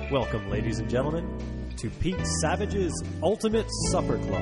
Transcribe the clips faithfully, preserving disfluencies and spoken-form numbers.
Welcome, ladies and gentlemen, to Pete Savage's Ultimate Supper Club.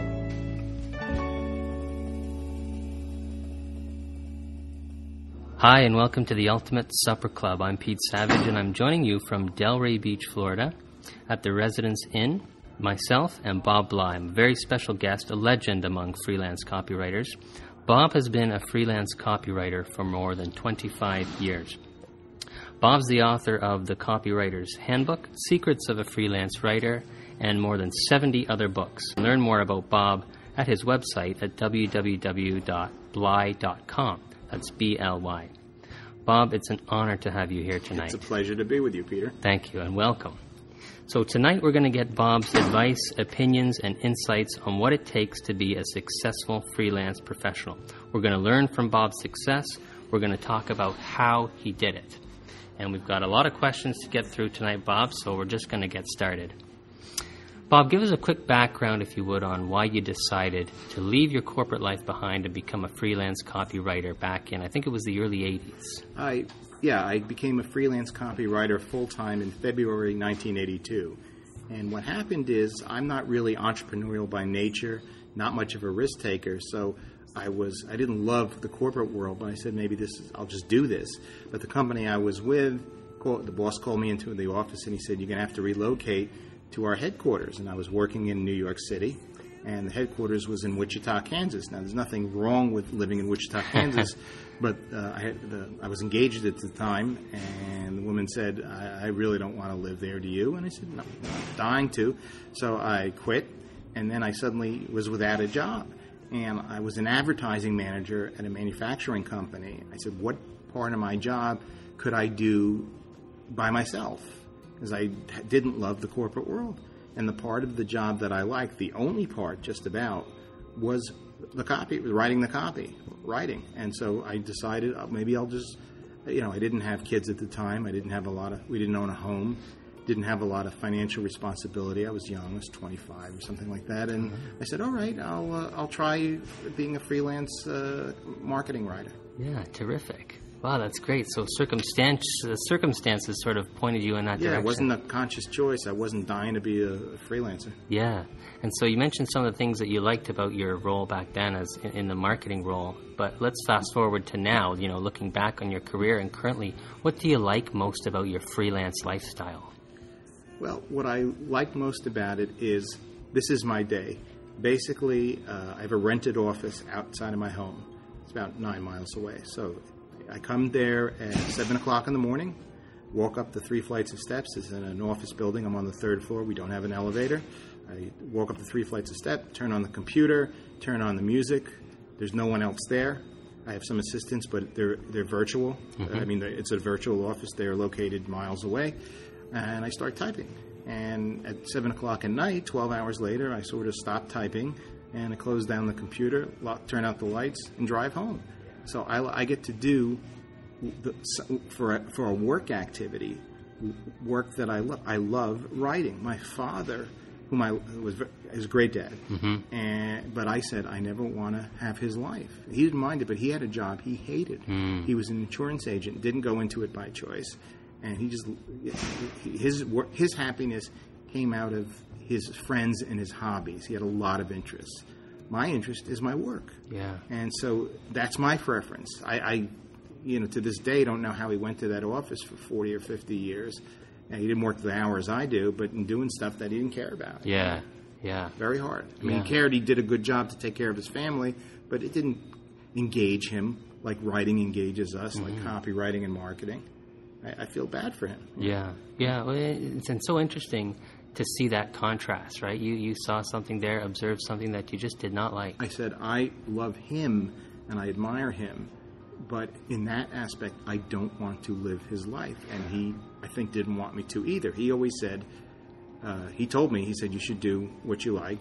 Hi, and welcome to the Ultimate Supper Club. I'm Pete Savage, and I'm joining you from Delray Beach, Florida, at the Residence Inn. Myself and Bob Bly, a very special guest, a legend among freelance copywriters. Bob has been a freelance copywriter for more than twenty-five years. Bob's the author of The Copywriter's Handbook, Secrets of a Freelance Writer, and more than seventy other books. Learn more about Bob at his website at w w w dot bly dot com. That's B L Y. Bob, it's an honor to have you here tonight. It's a pleasure to be with you, Peter. Thank you, and welcome. So tonight we're going to get Bob's advice, opinions, and insights on what it takes to be a successful freelance professional. We're going to learn from Bob's success. We're going to talk about how he did it. And we've got a lot of questions to get through tonight, Bob, so we're just going to get started. Bob, give us a quick background, if you would, on why you decided to leave your corporate life behind and become a freelance copywriter back in, I think it was the early eighties. I, yeah, I became a freelance copywriter full-time in February nineteen eighty-two. And what happened is I'm not really entrepreneurial by nature, not much of a risk taker, so I was I didn't love the corporate world, but I said maybe this is, I'll just do this. But the company I was with, called, the boss called me into the office and he said, you're going to have to relocate to our headquarters. And I was working in New York City, and the headquarters was in Wichita, Kansas. Now, there's nothing wrong with living in Wichita, Kansas, but uh, I, had the, I was engaged at the time, and the woman said, I, I really don't want to live there, do you? And I said, no, I'm not dying to. So I quit, and then I suddenly was without a job. And I was an advertising manager at a manufacturing company. I said, what part of my job could I do by myself? Because I didn't love the corporate world. And the part of the job that I liked, the only part just about, was the copy, writing the copy, writing. And so I decided uh, maybe I'll just, you know, I didn't have kids at the time. I didn't have a lot of, we didn't own a home. Didn't have a lot of financial responsibility. I was young, I was twenty-five or something like that. And mm-hmm. I said, all right, I'll uh, I'll try being a freelance uh, marketing writer. Yeah, terrific. Wow, that's great. So circumstance, uh, circumstances sort of pointed you in that yeah, direction. Yeah, it wasn't a conscious choice. I wasn't dying to be a, a freelancer. Yeah. And so you mentioned some of the things that you liked about your role back then as in, in the marketing role. But let's fast forward to now, you know, looking back on your career and currently, what do you like most about your freelance lifestyle? Well, what I like most about it is this is my day. Basically, uh, I have a rented office outside of my home. It's about nine miles away. So I come there at seven o'clock in the morning, walk up the three flights of steps. It's in an office building. I'm on the third floor. We don't have an elevator. I walk up the three flights of steps, turn on the computer, turn on the music. There's no one else there. I have some assistants, but they're they're virtual. Mm-hmm. I mean, it's a virtual office. They're located miles away. And I start typing. And at seven o'clock at night, twelve hours later, I sort of stop typing, and I close down the computer, lock, turn out the lights, and drive home. So I, I get to do, the, for, a, for a work activity, work that I love. I love writing. My father, whom I was his great dad, mm-hmm. and but I said I never want to have his life. He didn't mind it, but he had a job he hated. Mm. He was an insurance agent, didn't go into it by choice. And he just, his his happiness came out of his friends and his hobbies. He had a lot of interests. My interest is my work. Yeah. And so that's my preference. I, I, you know, to this day don't know how he went to that office for forty or fifty years. And he didn't work the hours I do, but in doing stuff that he didn't care about. Yeah, yeah. Very hard. I mean, yeah. he cared. He did a good job to take care of his family, but it didn't engage him like writing engages us, mm-hmm. like copywriting and marketing. I feel bad for him. Yeah, yeah. Well, it's, it's so interesting to see that contrast, right? You you saw something there, observed something that you just did not like. I said, I love him and I admire him, but in that aspect, I don't want to live his life. And he, I think, didn't want me to either. He always said, uh, he told me, he said, you should do what you like.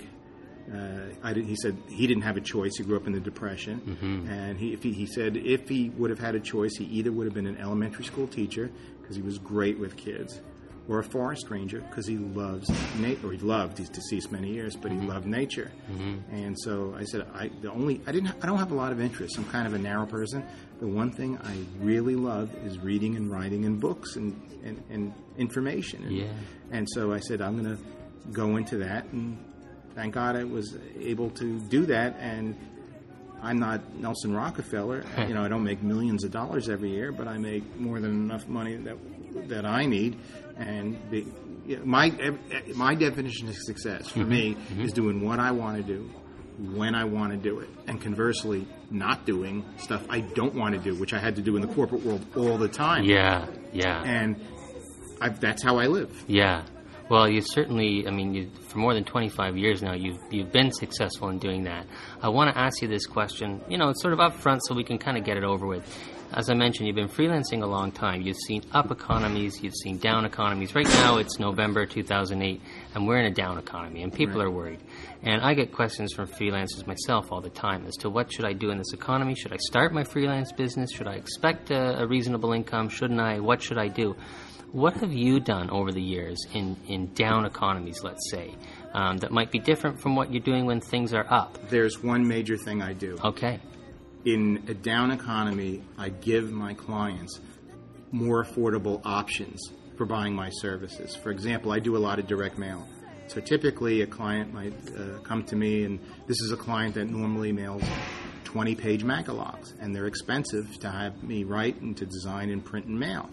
Uh, I did, he said he didn't have a choice. He grew up in the Depression. Mm-hmm. And he, if he, he said if he would have had a choice, he either would have been an elementary school teacher, because he was great with kids, or a forest ranger because he loves nature, or he loved, he's deceased many years, but he loved nature. Mm-hmm. And so I said, I the only I didn't I don't have a lot of interests. I'm kind of a narrow person. The one thing I really love is reading and writing and books and, and, and information. And, yeah. and so I said, I'm going to go into that, and thank God I was able to do that. And I'm not Nelson Rockefeller. You know, I don't make millions of dollars every year, but I make more than enough money that that I need. And the, you know, my my definition of success for mm-hmm. me mm-hmm. is doing what I want to do when I want to do it, and conversely, not doing stuff I don't want to do, which I had to do in the corporate world all the time. Yeah, yeah. And I've, that's how I live. Yeah. Well, you certainly, I mean, you, for more than twenty-five years now, you've, you've been successful in doing that. I want to ask you this question, you know, it's sort of up front so we can kind of get it over with. As I mentioned, you've been freelancing a long time. You've seen up economies, you've seen down economies. Right now, it's November two thousand eight, and we're in a down economy, and people right. are worried. And I get questions from freelancers myself all the time as to what should I do in this economy? Should I start my freelance business? Should I expect a, a reasonable income? Shouldn't I? What should I do? What have you done over the years in, in down economies, let's say, um, that might be different from what you're doing when things are up? There's one major thing I do. Okay. In a down economy, I give my clients more affordable options for buying my services. For example, I do a lot of direct mail. So typically a client might uh, come to me, and this is a client that normally mails twenty-page macalogs, and they're expensive to have me write and to design and print and mail.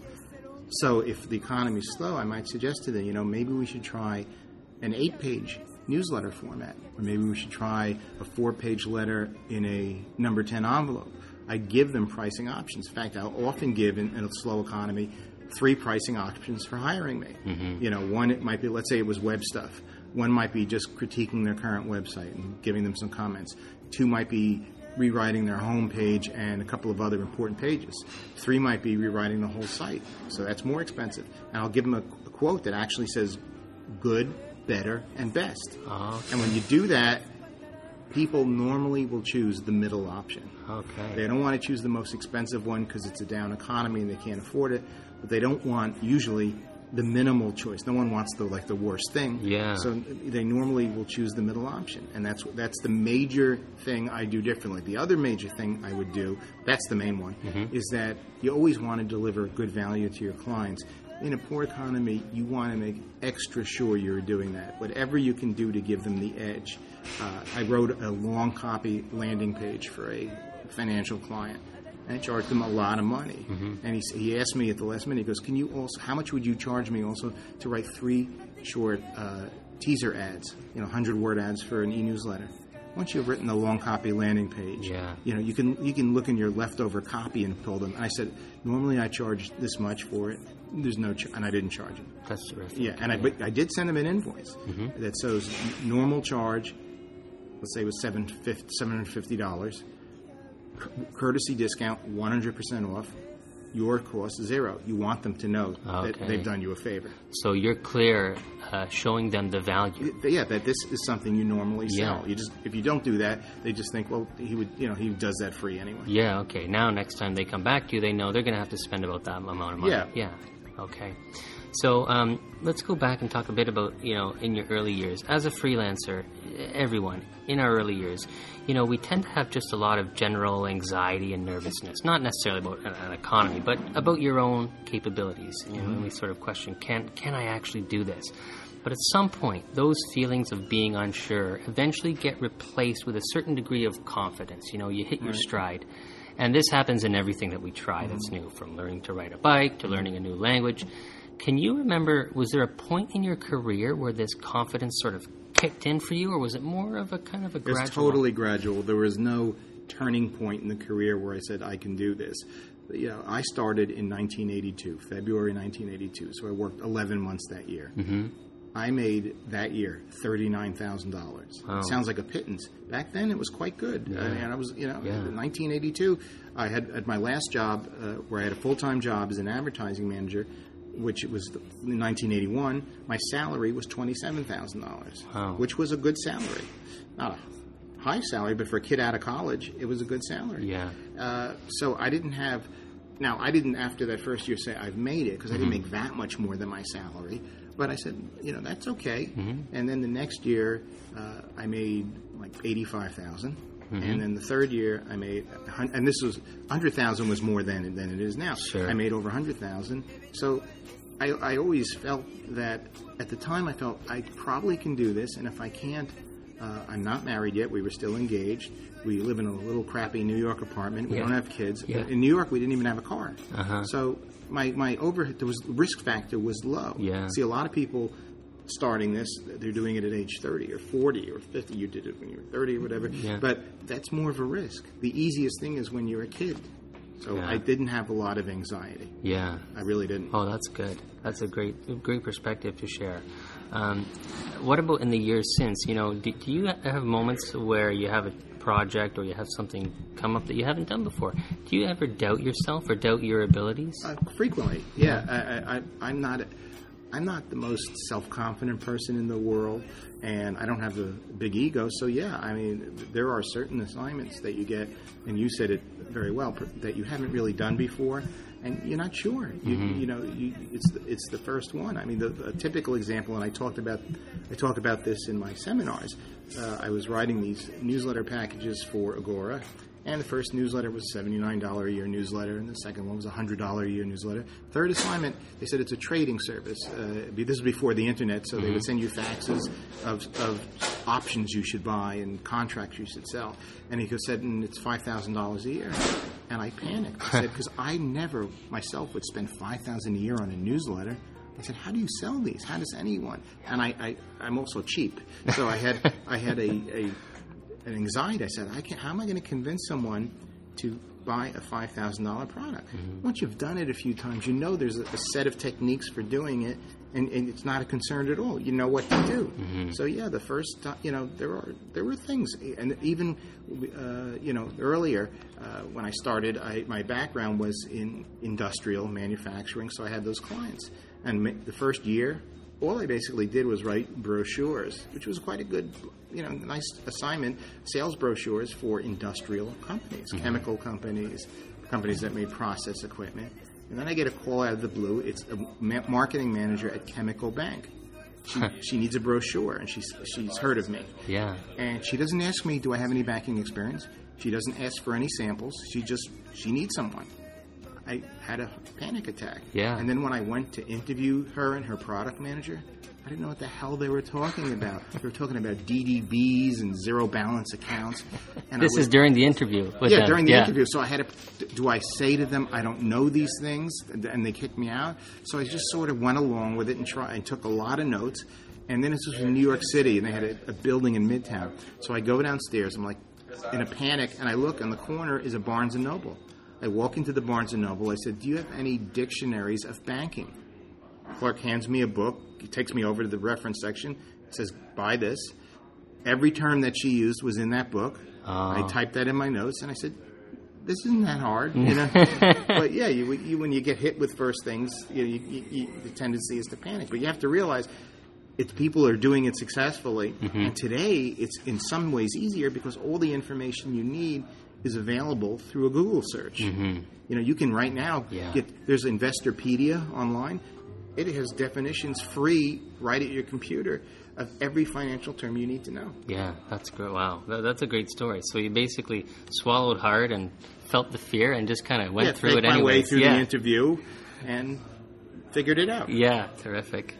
So if the economy is slow, I might suggest to them, you know, maybe we should try an eight-page newsletter format, or maybe we should try a four-page letter in a number ten envelope. I give them pricing options. In fact, I'll often give, in, in a slow economy, three pricing options for hiring me. Mm-hmm. You know, one, it might be, let's say it was web stuff. One might be just critiquing their current website and giving them some comments. Two might be rewriting their home page and a couple of other important pages. Three might be rewriting the whole site. So that's more expensive. And I'll give them a, a quote that actually says good, better, and best. Uh-huh. And when you do that, people normally will choose the middle option. Okay. They don't want to choose the most expensive one because it's a down economy and they can't afford it. But they don't want, usually, the minimal choice. No one wants the like the worst thing. Yeah. So they normally will choose the middle option, and that's that's the major thing I do differently. The other major thing I would do, that's the main one, mm-hmm. is that you always want to deliver good value to your clients. In a poor economy, you want to make extra sure you're doing that. Whatever you can do to give them the edge. Uh, I wrote a long copy landing page for a financial client. And I charged him a lot of money. Mm-hmm. And he, he asked me at the last minute, he goes, can you also, how much would you charge me also to write three short uh, teaser ads, you know, hundred-word ads for an e-newsletter? Once you've written a long copy landing page, yeah. you know, you can you can look in your leftover copy and pull them. And I said, normally I charge this much for it. There's no, ch- and I didn't charge him. That's terrific. Yeah, and I, but I did send him an invoice mm-hmm. that says normal charge, let's say it was seven hundred fifty dollars. Courtesy discount, one hundred percent off. Your cost is zero. You want them to know okay. that they've done you a favor. So you're clear, uh, showing them the value. Yeah, that this is something you normally sell. Yeah. You just if you don't do that, they just think, well, he would, you know, he does that free anyway. Yeah. Okay. Now, next time they come back to you, they know they're going to have to spend about that amount of money. Yeah. Yeah. Okay. So um, let's go back and talk a bit about, you know, in your early years. As a freelancer, everyone, in our early years, you know, we tend to have just a lot of general anxiety and nervousness, not necessarily about an, an economy, but about your own capabilities. You know, mm-hmm. and we sort of question, can can I actually do this? But at some point, those feelings of being unsure eventually get replaced with a certain degree of confidence. You know, you hit your right. stride. And this happens in everything that we try that's new, from learning to ride a bike to learning a new language. Can you remember, was there a point in your career where this confidence sort of kicked in for you, or was it more of a kind of a gradual? It's totally gradual. There was no turning point in the career where I said, I can do this. But, you know, I started in nineteen eighty-two, February nineteen eighty-two, so I worked eleven months that year. Mm-hmm. I made that year thirty-nine thousand dollars. Wow. Sounds like a pittance. Back then, it was quite good. Yeah. I mean, I was, you know, yeah. in nineteen eighty-two, I had at my last job, uh, where I had a full-time job as an advertising manager, which it was in nineteen eighty-one, my salary was twenty-seven thousand dollars, wow. which was a good salary. Not a high salary, but for a kid out of college, it was a good salary. Yeah. Uh, so I didn't have now, I didn't, after that first year, say I've made it, because mm-hmm. I didn't make that much more than my salary. But I said, you know, that's okay. Mm-hmm. And then the next year, uh, I made like eighty-five thousand dollars. Mm-hmm. And then the third year, I made, and this was, one hundred thousand dollars was more than, than it is now. Sure. I made over one hundred thousand dollars. So I, I always felt that, at the time, I felt I probably can do this, and if I can't, uh, I'm not married yet. We were still engaged. We live in a little crappy New York apartment. We yeah. don't have kids. Yeah. In New York, we didn't even have a car. Uh-huh. So my, my overhead, there was, risk factor was low. Yeah. See, a lot of people starting this, they're doing it at age thirty or forty or fifty. You did it when you were thirty or whatever. Yeah. But that's more of a risk. The easiest thing is when you're a kid. So yeah. I didn't have a lot of anxiety. Yeah. I really didn't. Oh, that's good. That's a great great perspective to share. Um, what about in the years since? You know, do, do you have moments where you have a project or you have something come up that you haven't done before? Do you ever doubt yourself or doubt your abilities? Uh, frequently, yeah. I, I, I'm not... I'm not the most self-confident person in the world, and I don't have a big ego. So, yeah, I mean, there are certain assignments that you get, and you said it very well, that you haven't really done before, and you're not sure. You, mm-hmm. you know, you, it's the, it's the first one. I mean, the, a typical example, and I talked about I talk about this in my seminars. Uh, I was writing these newsletter packages for Agora. And the first newsletter was a seventy-nine dollars a year newsletter, and the second one was a one hundred dollars a year newsletter. Third assignment, they said it's a trading service. Uh, this is before the Internet, so mm-hmm. they would send you faxes of, of options you should buy and contracts you should sell. And he said, and it's five thousand dollars a year. And I panicked. I said, because I never myself would spend five thousand dollars a year on a newsletter. I said, how do you sell these? How does anyone? And I, I, I'm also cheap. So I had I had a... a an anxiety. I said, I can't, how am I going to convince someone to buy a five thousand dollars product? Mm-hmm. Once you've done it a few times, you know there's a, a set of techniques for doing it, and, and it's not a concern at all. You know what to do. Mm-hmm. So, yeah, the first time, you know, there are there were things. And even, uh, you know, earlier uh, when I started, I, my background was in industrial manufacturing, so I had those clients. And ma- the first year, all I basically did was write brochures, which was quite a good, you know, nice assignment, sales brochures for industrial companies, mm-hmm. chemical companies, companies that made process equipment. And then I get a call out of the blue. It's a ma- marketing manager at Chemical Bank. She, she needs a brochure, and she's she's heard of me. Yeah. And she doesn't ask me, do I have any banking experience? She doesn't ask for any samples. She just, she needs someone. I had a panic attack. Yeah. And then when I went to interview her and her product manager, I didn't know what the hell they were talking about. They were talking about D D Bs and zero balance accounts. And this was, is during the interview with Yeah, them. during the yeah. interview. So I had to, do I say to them, I don't know these things, and they kicked me out? So I just sort of went along with it and try, and took a lot of notes. And then this was in New York City, and they had a, a building in Midtown. So I go downstairs, I'm like in a panic, and I look, in the corner is a Barnes and Noble. I walk into the Barnes and Noble. I said, do you have any dictionaries of banking? Clark hands me a book. He takes me over to the reference section. Says, buy this. Every term that she used was in that book. Uh. I typed that in my notes, and I said, this isn't that hard, you know. But yeah, you, you, when you get hit with first things, you, you, you, the tendency is to panic. But you have to realize it's people are doing it successfully. Mm-hmm. And today, it's in some ways easier because all the information you need is available through a Google search. Mm-hmm. You know, you can right now yeah. get, there's Investorpedia online. It has definitions free right at your computer of every financial term you need to know. Yeah, that's great. Wow, that, that's a great story. So you basically swallowed hard and felt the fear and just kind of went yeah, through it anyway. anyway. my way through yeah. the interview and figured it out. Yeah, terrific.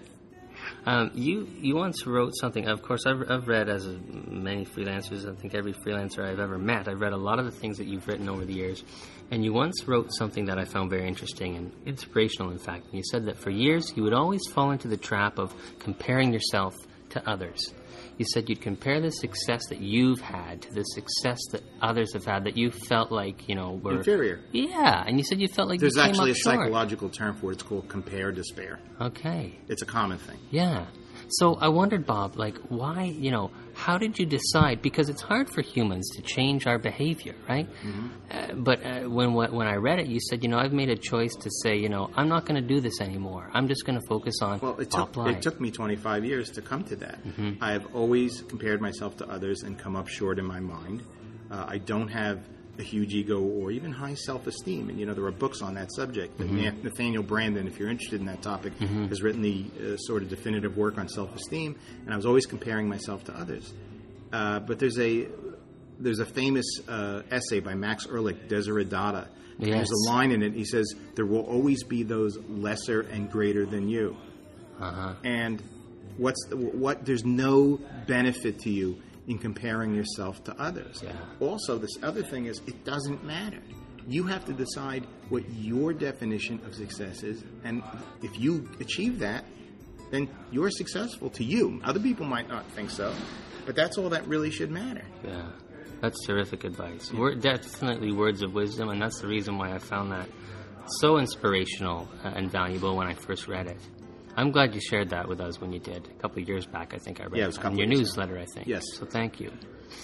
Um, you you once wrote something. Of course, I've, I've read, as many freelancers, I think every freelancer I've ever met, I've read a lot of the things that you've written over the years. And you once wrote something that I found very interesting and inspirational, in fact. And you said that for years you would always fall into the trap of comparing yourself to others. You said you'd compare the success that you've had to the success that others have had that you felt like, you know, were... inferior. Yeah, and you said you felt like There's you came actually up a short. psychological term for it. It's called compare despair. Okay. It's a common thing. Yeah. So I wondered, Bob, like, why, you know, how did you decide? Because it's hard for humans to change our behavior, right? Mm-hmm. Uh, but uh, when when I read it, you said, you know, I've made a choice to say, you know, I'm not going to do this anymore. I'm just going to focus on well, it top took, line. It took me twenty-five years to come to that. Mm-hmm. I have always compared myself to others and come up short in my mind. Uh, I don't have a huge ego or even high self-esteem. And, you know, there are books on that subject. Mm-hmm. Nathaniel Brandon, if you're interested in that topic, mm-hmm. has written the uh, sort of definitive work on self-esteem. And I was always comparing myself to others. Uh, but there's a there's a famous uh, essay by Max Ehrlich, Desiderata. Yes. There's a line in it. He says, there will always be those lesser and greater than you. Uh-huh. And what's the, what? There's no benefit to you in comparing yourself to others. Yeah. Also, this other thing is, it doesn't matter. You have to decide what your definition of success is, and if you achieve that, then you're successful to you. Other people might not think so, but that's all that really should matter. Yeah, that's terrific advice. Yeah. We're definitely words of wisdom, and that's the reason why I found that so inspirational and valuable when I first read it. I'm glad you shared that with us when you did. A couple of years back, I think I read yeah, it. It was a couple in your years newsletter, ago. I think. Yes. So thank you.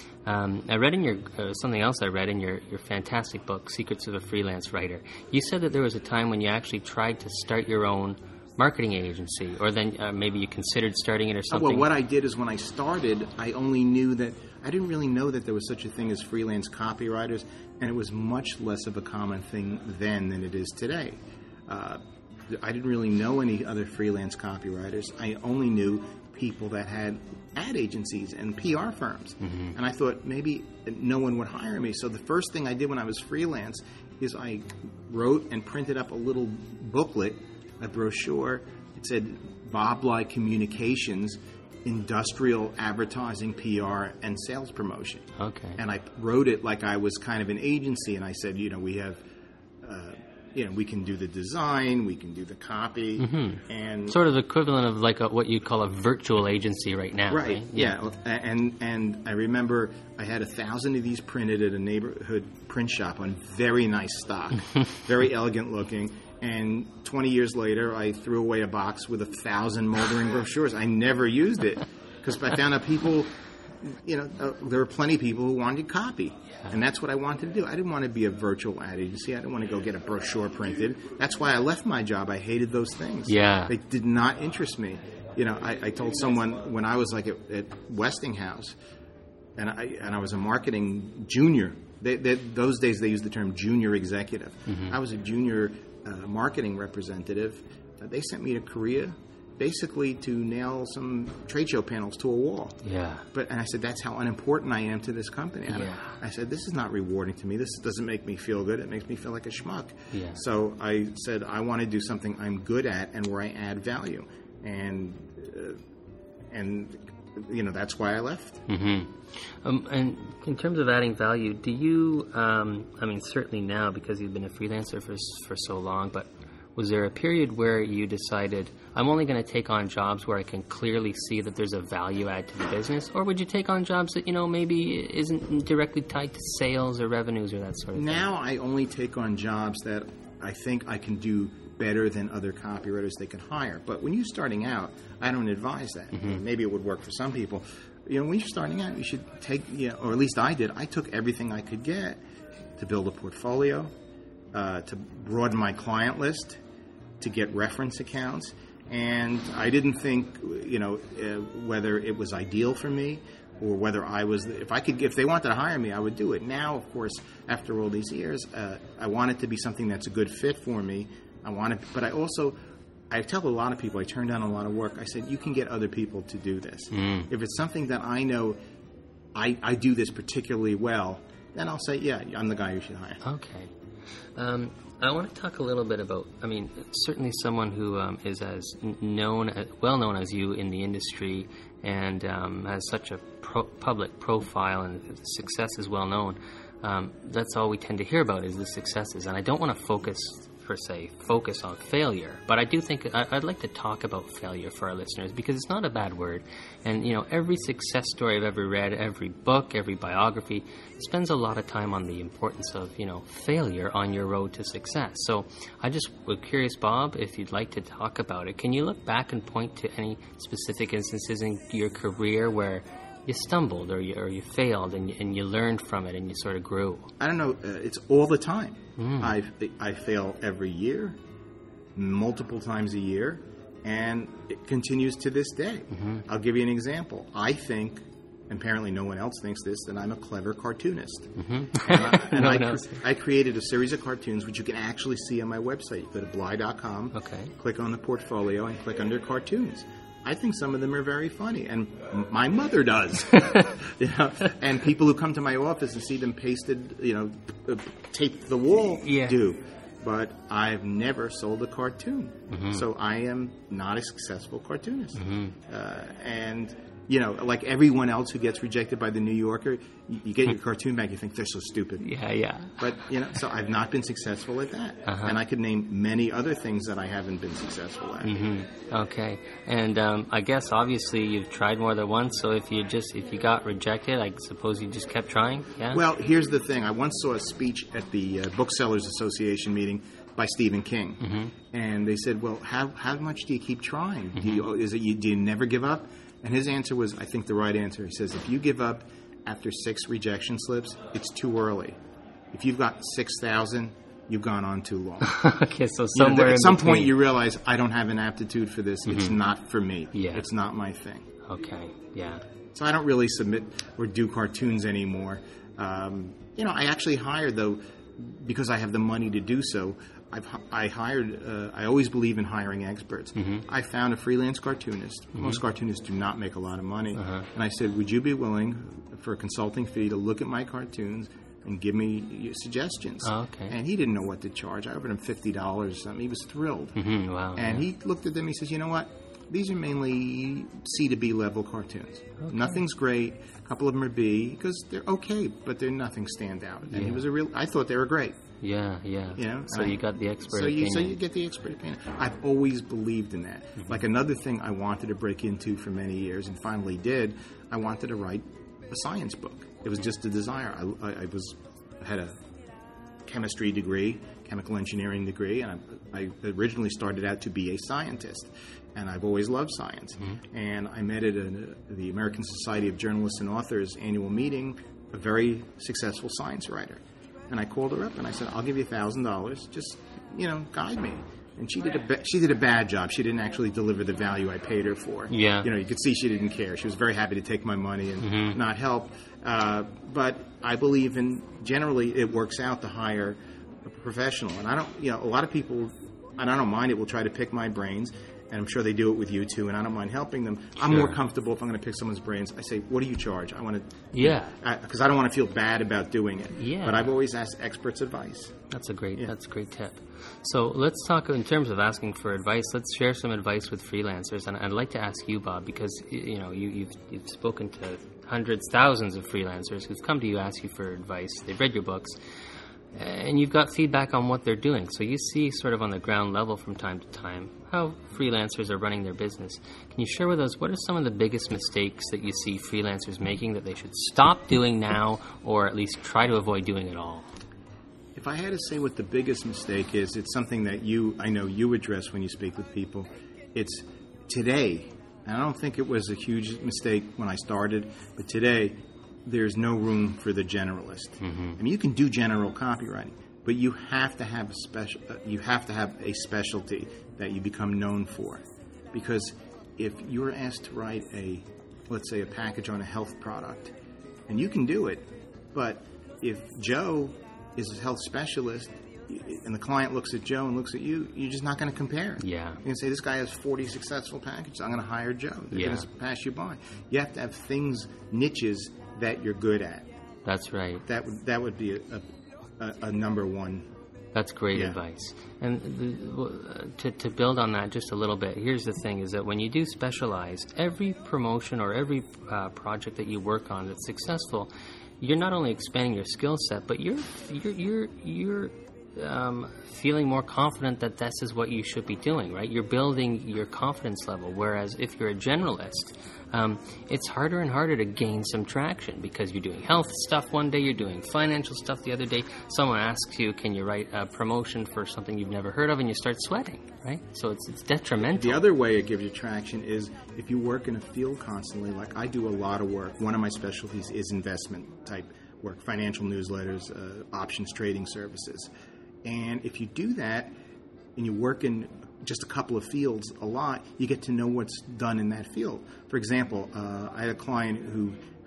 Um, I read in your, uh, something else I read in your, your fantastic book, Secrets of a Freelance Writer. You said that there was a time when you actually tried to start your own marketing agency, or then uh, maybe you considered starting it or something. Well, what I did is when I started, I only knew that, I didn't really know that there was such a thing as freelance copywriters, and it was much less of a common thing then than it is today. Uh, I didn't really know any other freelance copywriters. I only knew people that had ad agencies and P R firms. Mm-hmm. And I thought maybe no one would hire me. So the first thing I did when I was freelance is I wrote and printed up a little booklet, a brochure. It said Bob Bly Communications, Industrial Advertising, P R, and Sales Promotion. Okay. And I wrote it like I was kind of an agency, and I said, you know, we have... Uh, You know, we can do the design, we can do the copy, mm-hmm. and sort of equivalent of like a, what you call a virtual agency right now, right? right? Yeah. yeah, and and I remember I had a thousand of these printed at a neighborhood print shop on very nice stock, very elegant looking. And twenty years later, I threw away a box with a thousand moldering brochures. I never used it because I found out people. You know, uh, there were plenty of people who wanted copy, yeah. and that's what I wanted to do. I didn't want to be a virtual ad agency. I didn't want to go get a brochure printed. That's why I left my job. I hated those things. Yeah, they did not interest me. You know, I, I told someone when I was like at, at Westinghouse, and I and I was a marketing junior. They, they, those days they used the term junior executive. Mm-hmm. I was a junior uh, marketing representative. Uh, they sent me to Korea. Basically to nail some trade show panels to a wall. Yeah. But and I said, that's how unimportant I am to this company. I, yeah. I said, this is not rewarding to me. This doesn't make me feel good. It makes me feel like a schmuck. Yeah. So I said, I want to do something I'm good at and where I add value. And, uh, and you know, that's why I left. Mm-hmm. Um, and in terms of adding value, do you, um, I mean, certainly now because you've been a freelancer for for so long, but was there a period where you decided, I'm only going to take on jobs where I can clearly see that there's a value add to the business? Or would you take on jobs that, you know, maybe isn't directly tied to sales or revenues or that sort of now thing? Now I only take on jobs that I think I can do better than other copywriters they can hire. But when you're starting out, I don't advise that. Mm-hmm. Maybe it would work for some people. You know, when you're starting out, you should take, you know, or at least I did, I took everything I could get to build a portfolio, uh, to broaden my client list, to get reference accounts, and I didn't think, you know, uh, whether it was ideal for me or whether I was, if I could, if they wanted to hire me, I would do it. Now, of course, after all these years, uh, I want it to be something that's a good fit for me. I want it, but I also, I tell a lot of people, I turn down a lot of work. I said, you can get other people to do this. Mm. If it's something that I know I, I do this particularly well, then I'll say, yeah, I'm the guy you should hire. Okay. Um, I want to talk a little bit about, I mean, certainly someone who um, is as known, well known as you in the industry and um, has such a pro- public profile and success is well known. Um, that's all we tend to hear about is the successes. And I don't want to focus, per se, focus on failure. But I do think I, I'd like to talk about failure for our listeners because it's not a bad word. And, you know, every success story I've ever read, every book, every biography, spends a lot of time on the importance of, you know, failure on your road to success. So I just was curious, Bob, if you'd like to talk about it. Can you look back and point to any specific instances in your career where you stumbled or you, or you failed and you, and you learned from it and you sort of grew? I don't know. Uh, it's all the time. Mm. I I fail every year, multiple times a year, and it continues to this day. Mm-hmm. I'll give you an example. I think and apparently no one else thinks this, that I'm a clever cartoonist. Mm-hmm. And, I, and no I, one else. I created a series of cartoons which you can actually see on my website. You go to bly dot com, Okay. click on the portfolio, and click under cartoons. I think some of them are very funny, and my mother does. You know, and people who come to my office and see them pasted, you know, taped to the wall Yeah. do. But I've never sold a cartoon, Mm-hmm. so I am not a successful cartoonist. Mm-hmm. Uh, and you know, like everyone else who gets rejected by the New Yorker, you, you get your cartoon back, you think they're so stupid. Yeah, yeah. But, you know, so I've not been successful at that. Uh-huh. And I could name many other things that I haven't been successful at. Mm-hmm. Okay. And um, I guess obviously you've tried more than once, so if you just if you got rejected, I suppose you just kept trying, yeah? Well, here's the thing. I once saw a speech at the uh, Booksellers Association meeting by Stephen King. Mm-hmm. And they said, well, how how much do you keep trying? Do you, is it, you, do you never give up? And his answer was, I think, the right answer. He says, if you give up after six rejection slips, it's too early. If you've got six thousand, you've gone on too long. Okay, so You know, somewhere at in some between. point you realize, I don't have an aptitude for this. It's not for me. Yeah. It's not my thing. Okay, yeah. So I don't really submit or do cartoons anymore. Um, you know, I actually hired, though, because I have the money to do so, I've, I hired, uh, I always believe in hiring experts. Mm-hmm. I found a freelance cartoonist. Mm-hmm. Most cartoonists do not make a lot of money. Uh-huh. And I said, would you be willing, for a consulting fee, to look at my cartoons and give me your suggestions? Oh, okay. And he didn't know what to charge. I offered him fifty dollars or something. He was thrilled. Mm-hmm. Wow. And yeah. he looked at them, he says, you know what? These are mainly C to B level cartoons. Okay. Nothing's great. A couple of them are B because they're okay, but they're nothing stand out. And Yeah. he was a real. I thought they were great. Yeah, yeah. You know, so and you I- got the expert So you, opinion. so you get the expert opinion. I've always believed in that. Mm-hmm. Like another thing I wanted to break into for many years and finally did. I wanted to write a science book. It was just a desire. I, I, I was had a chemistry degree, chemical engineering degree, and I, I originally started out to be a scientist. And I've always loved science. Mm-hmm. And I met at a, the American Society of Journalists and Authors annual meeting a very successful science writer. And I called her up and I said, I'll give you one thousand dollars. Just, you know, guide me. And she did a ba- she did a bad job. She didn't actually deliver the value I paid her for. Yeah. You know, you could see she didn't care. She was very happy to take my money and Mm-hmm. not help. Uh, but I believe in, generally, it works out to hire a professional. And I don't, you know, a lot of people, and I don't mind it, will try to pick my brains. And I'm sure they do it with you, too, and I don't mind helping them. I'm Sure. more comfortable if I'm going to pick someone's brains. I say, what do you charge? I want to... Yeah. Because I, I don't want to feel bad about doing it. Yeah. But I've always asked experts' advice. That's a great. Yeah. That's a great tip. So let's talk in terms of asking for advice. Let's share some advice with freelancers, and I'd like to ask you, Bob, because y- you know you, you've you've spoken to hundreds, thousands of freelancers who've come to you, ask you for advice. They've read your books, and you've got feedback on what they're doing. So you see, sort of on the ground level, from time to time, how freelancers are running their business. Can you share with us what are some of the biggest mistakes that you see freelancers making that they should stop doing now, or at least try to avoid doing at all? If I had to say what the biggest mistake is, it's something that you, I know you address when you speak with people. It's today, and I don't think it was a huge mistake when I started, but today, there's no room for the generalist. Mm-hmm. I mean, you can do general copywriting, but you have to have a special. Uh, you have to have a specialty that you become known for, because if you're asked to write a, let's say, a package on a health product, and you can do it, but if Joe is a health specialist, and the client looks at Joe and looks at you, you're just not going to compare. Yeah. You're going to say, this guy has forty successful packages. I'm going to hire Joe. They're Yeah. going to pass you by. You have to have things, niches that you're good at. That's right. That would that would be a, a, a number one. That's great Yeah. advice. And the, uh, to, to build on that just a little bit, here's the thing, is that when you do specialize, every promotion or every uh, project that you work on that's successful, you're not only expanding your skill set, but you're you're you're, you're um, feeling more confident that this is what you should be doing, right? You're building your confidence level, whereas if you're a generalist, um, it's harder and harder to gain some traction because you're doing health stuff one day, you're doing financial stuff the other day. Someone asks you, can you write a promotion for something you've never heard of, and you start sweating, right? So it's, it's detrimental. The other way it gives you traction is if you work in a field constantly, like I do a lot of work. One of my specialties is investment type work, financial newsletters, uh, options trading services. And if you do that and you work in just a couple of fields a lot, you get to know what's done in that field. For example, uh, I had a client who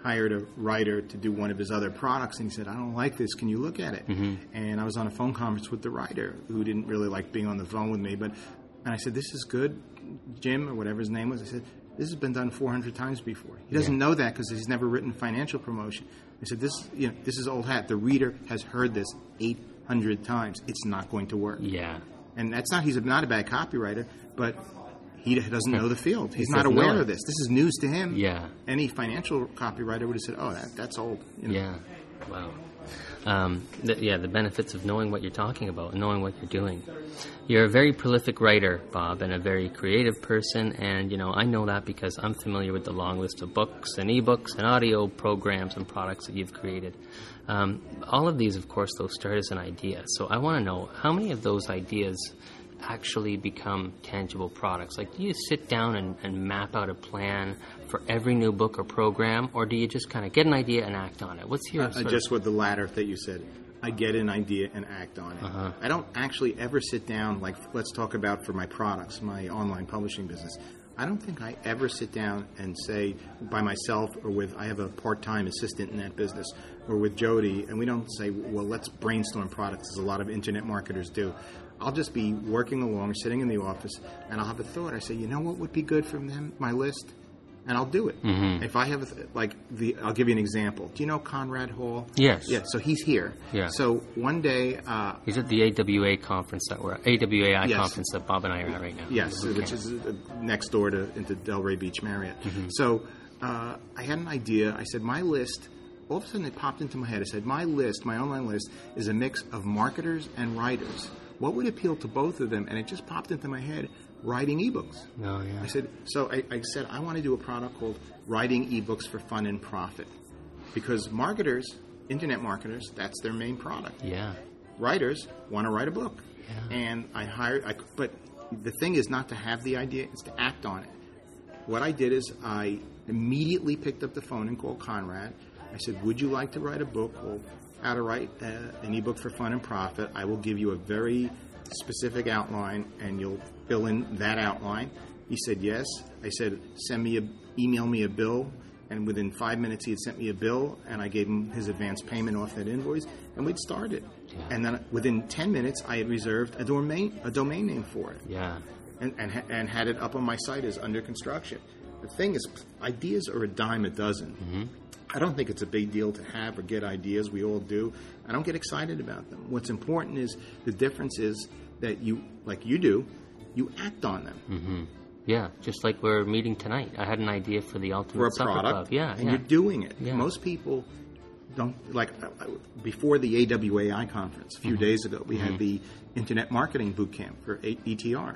hired a writer to do one of his other products, and he said, I don't like this. Can you look at it? Mm-hmm. And I was on a phone conference with the writer who didn't really like being on the phone with me. But and I said, this is good, Jim, or whatever his name was. I said, this has been done four hundred times before. He doesn't yeah. know that because he's never written financial promotion. I said, this, you know, this is old hat. The reader has heard this eight hundred times. It's not going to work. Yeah. And that's not, he's not a bad copywriter, but he doesn't know the field. He's he not aware of this. This is news to him. Yeah. Any financial copywriter would have said, oh, that, that's old. You know? Yeah. Wow. Um, the, yeah, the benefits of knowing what you're talking about and knowing what you're doing. You're a very prolific writer, Bob, and a very creative person, and, you know, I know that because I'm familiar with the long list of books and ebooks and audio programs and products that you've created. Um, all of these, of course, though, start as an idea. So I want to know, how many of those ideas actually become tangible products? Like, do you sit down and, and map out a plan for every new book or program, or do you just kind of get an idea and act on it? What's your... Uh, just with the latter that you said. I get an idea and act on it. Uh-huh. I don't actually ever sit down, like, let's talk about for my products, my online publishing business. I don't think I ever sit down and say by myself or with, I have a part-time assistant in that business, or with Jody, and we don't say, well, let's brainstorm products, as a lot of internet marketers do. I'll just be working along, sitting in the office, and I'll have a thought. I say, you know what would be good from them, my list? And I'll do it. Mm-hmm. If I have, a th- like, the, I'll give you an example. Do you know Conrad Hall? Yes. Yeah, so he's here. Yeah. So one day... Uh, he's at the A W A conference that we're, A W A I yes. conference that Bob and I are at right now. Yes, which is uh, next door to into Delray Beach Marriott. Mm-hmm. So uh, I had an idea. I said, my list... All of a sudden it popped into my head. I said, my list, my online list, is a mix of marketers and writers. What would appeal to both of them? And it just popped into my head, writing ebooks. Oh, yeah. I said, so I, I said, I want to do a product called Writing Ebooks for Fun and Profit. Because marketers, internet marketers, that's their main product. Yeah. Writers want to write a book. Yeah. And I hired, I, but the thing is not to have the idea, it's to act on it. What I did is I immediately picked up the phone and called Conrad. I said, would you like to write a book called How to Write uh, an Ebook for Fun and Profit? I will give you a very specific outline, and you'll fill in that outline. He said, yes. I said, send me a, email me a bill. And within five minutes, he had sent me a bill, and I gave him his advance payment off that invoice, and we'd started. Yeah. And then within ten minutes, I had reserved a domain, a domain name for it. Yeah. And, and, and had it up on my site as under construction. The thing is, ideas are a dime a dozen. Mm-hmm. I don't think it's a big deal to have or get ideas. We all do. I don't get excited about them. What's important is the difference is that you, like you do, you act on them. Mm-hmm. Yeah, just like we're meeting tonight. I had an idea for the Ultimate for a Supper product, Club. Yeah, and yeah. you're doing it. Yeah. Most people don't, like, before the A W A I conference a few mm-hmm. days ago, we mm-hmm. had the Internet Marketing Boot Camp for E T R.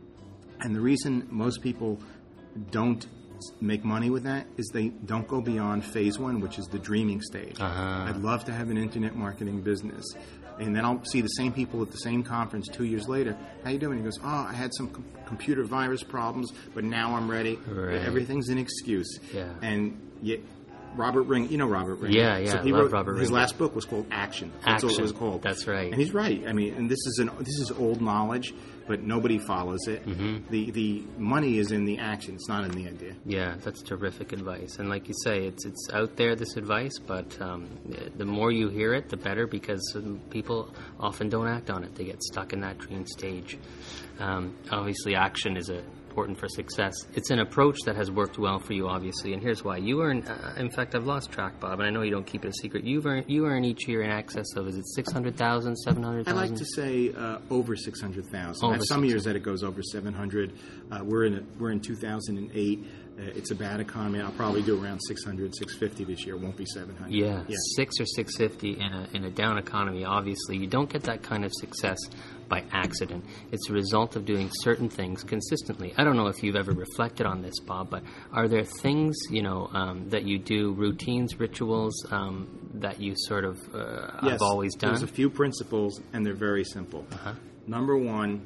And the reason most people don't make money with that is they don't go beyond phase one, which is the dreaming stage. Uh-huh. I'd love to have an internet marketing business. And then I'll see the same people at the same conference two years later. How you doing? He goes, oh, I had some com- computer virus problems, but now I'm ready. Right. Everything's an excuse. Yeah. And yet, Robert Ring, you know Robert Ring. Yeah, yeah. So he love wrote Robert his Ring. last book was called Action. That's Action. what it was called. That's right. And he's right. I mean, and this is an this is old knowledge, but nobody follows it. Mm-hmm. The the money is in the action. It's not in the idea. Yeah, that's terrific advice. And like you say, it's it's out there, this advice, but um, the more you hear it, the better, because um, people often don't act on it. They get stuck in that dream stage. Um, obviously, action is a important for success. It's an approach that has worked well for you, obviously, and here's why. You earn, uh, in fact, I've lost track, Bob, and I know you don't keep it a secret. You earn, you earn each year in excess of, is it six hundred thousand dollars, seven hundred thousand dollars? I like to say uh, over six hundred thousand dollars. I have some six hundred. years that it goes over seven hundred thousand dollars. Uh, we're in a, we're in two thousand eight. Uh, it's a bad economy. I'll probably do around six hundred, six fifty this year. It won't be seven hundred. Yeah, yeah. six or six fifty in a in a down economy. Obviously, you don't get that kind of success by accident. It's a result of doing certain things consistently. I don't know if you've ever reflected on this, Bob, but are there things, you know, um, that you do, routines, rituals, um, that you sort of uh, yes, have always done? There's a few principles, and they're very simple. Uh-huh. Number one,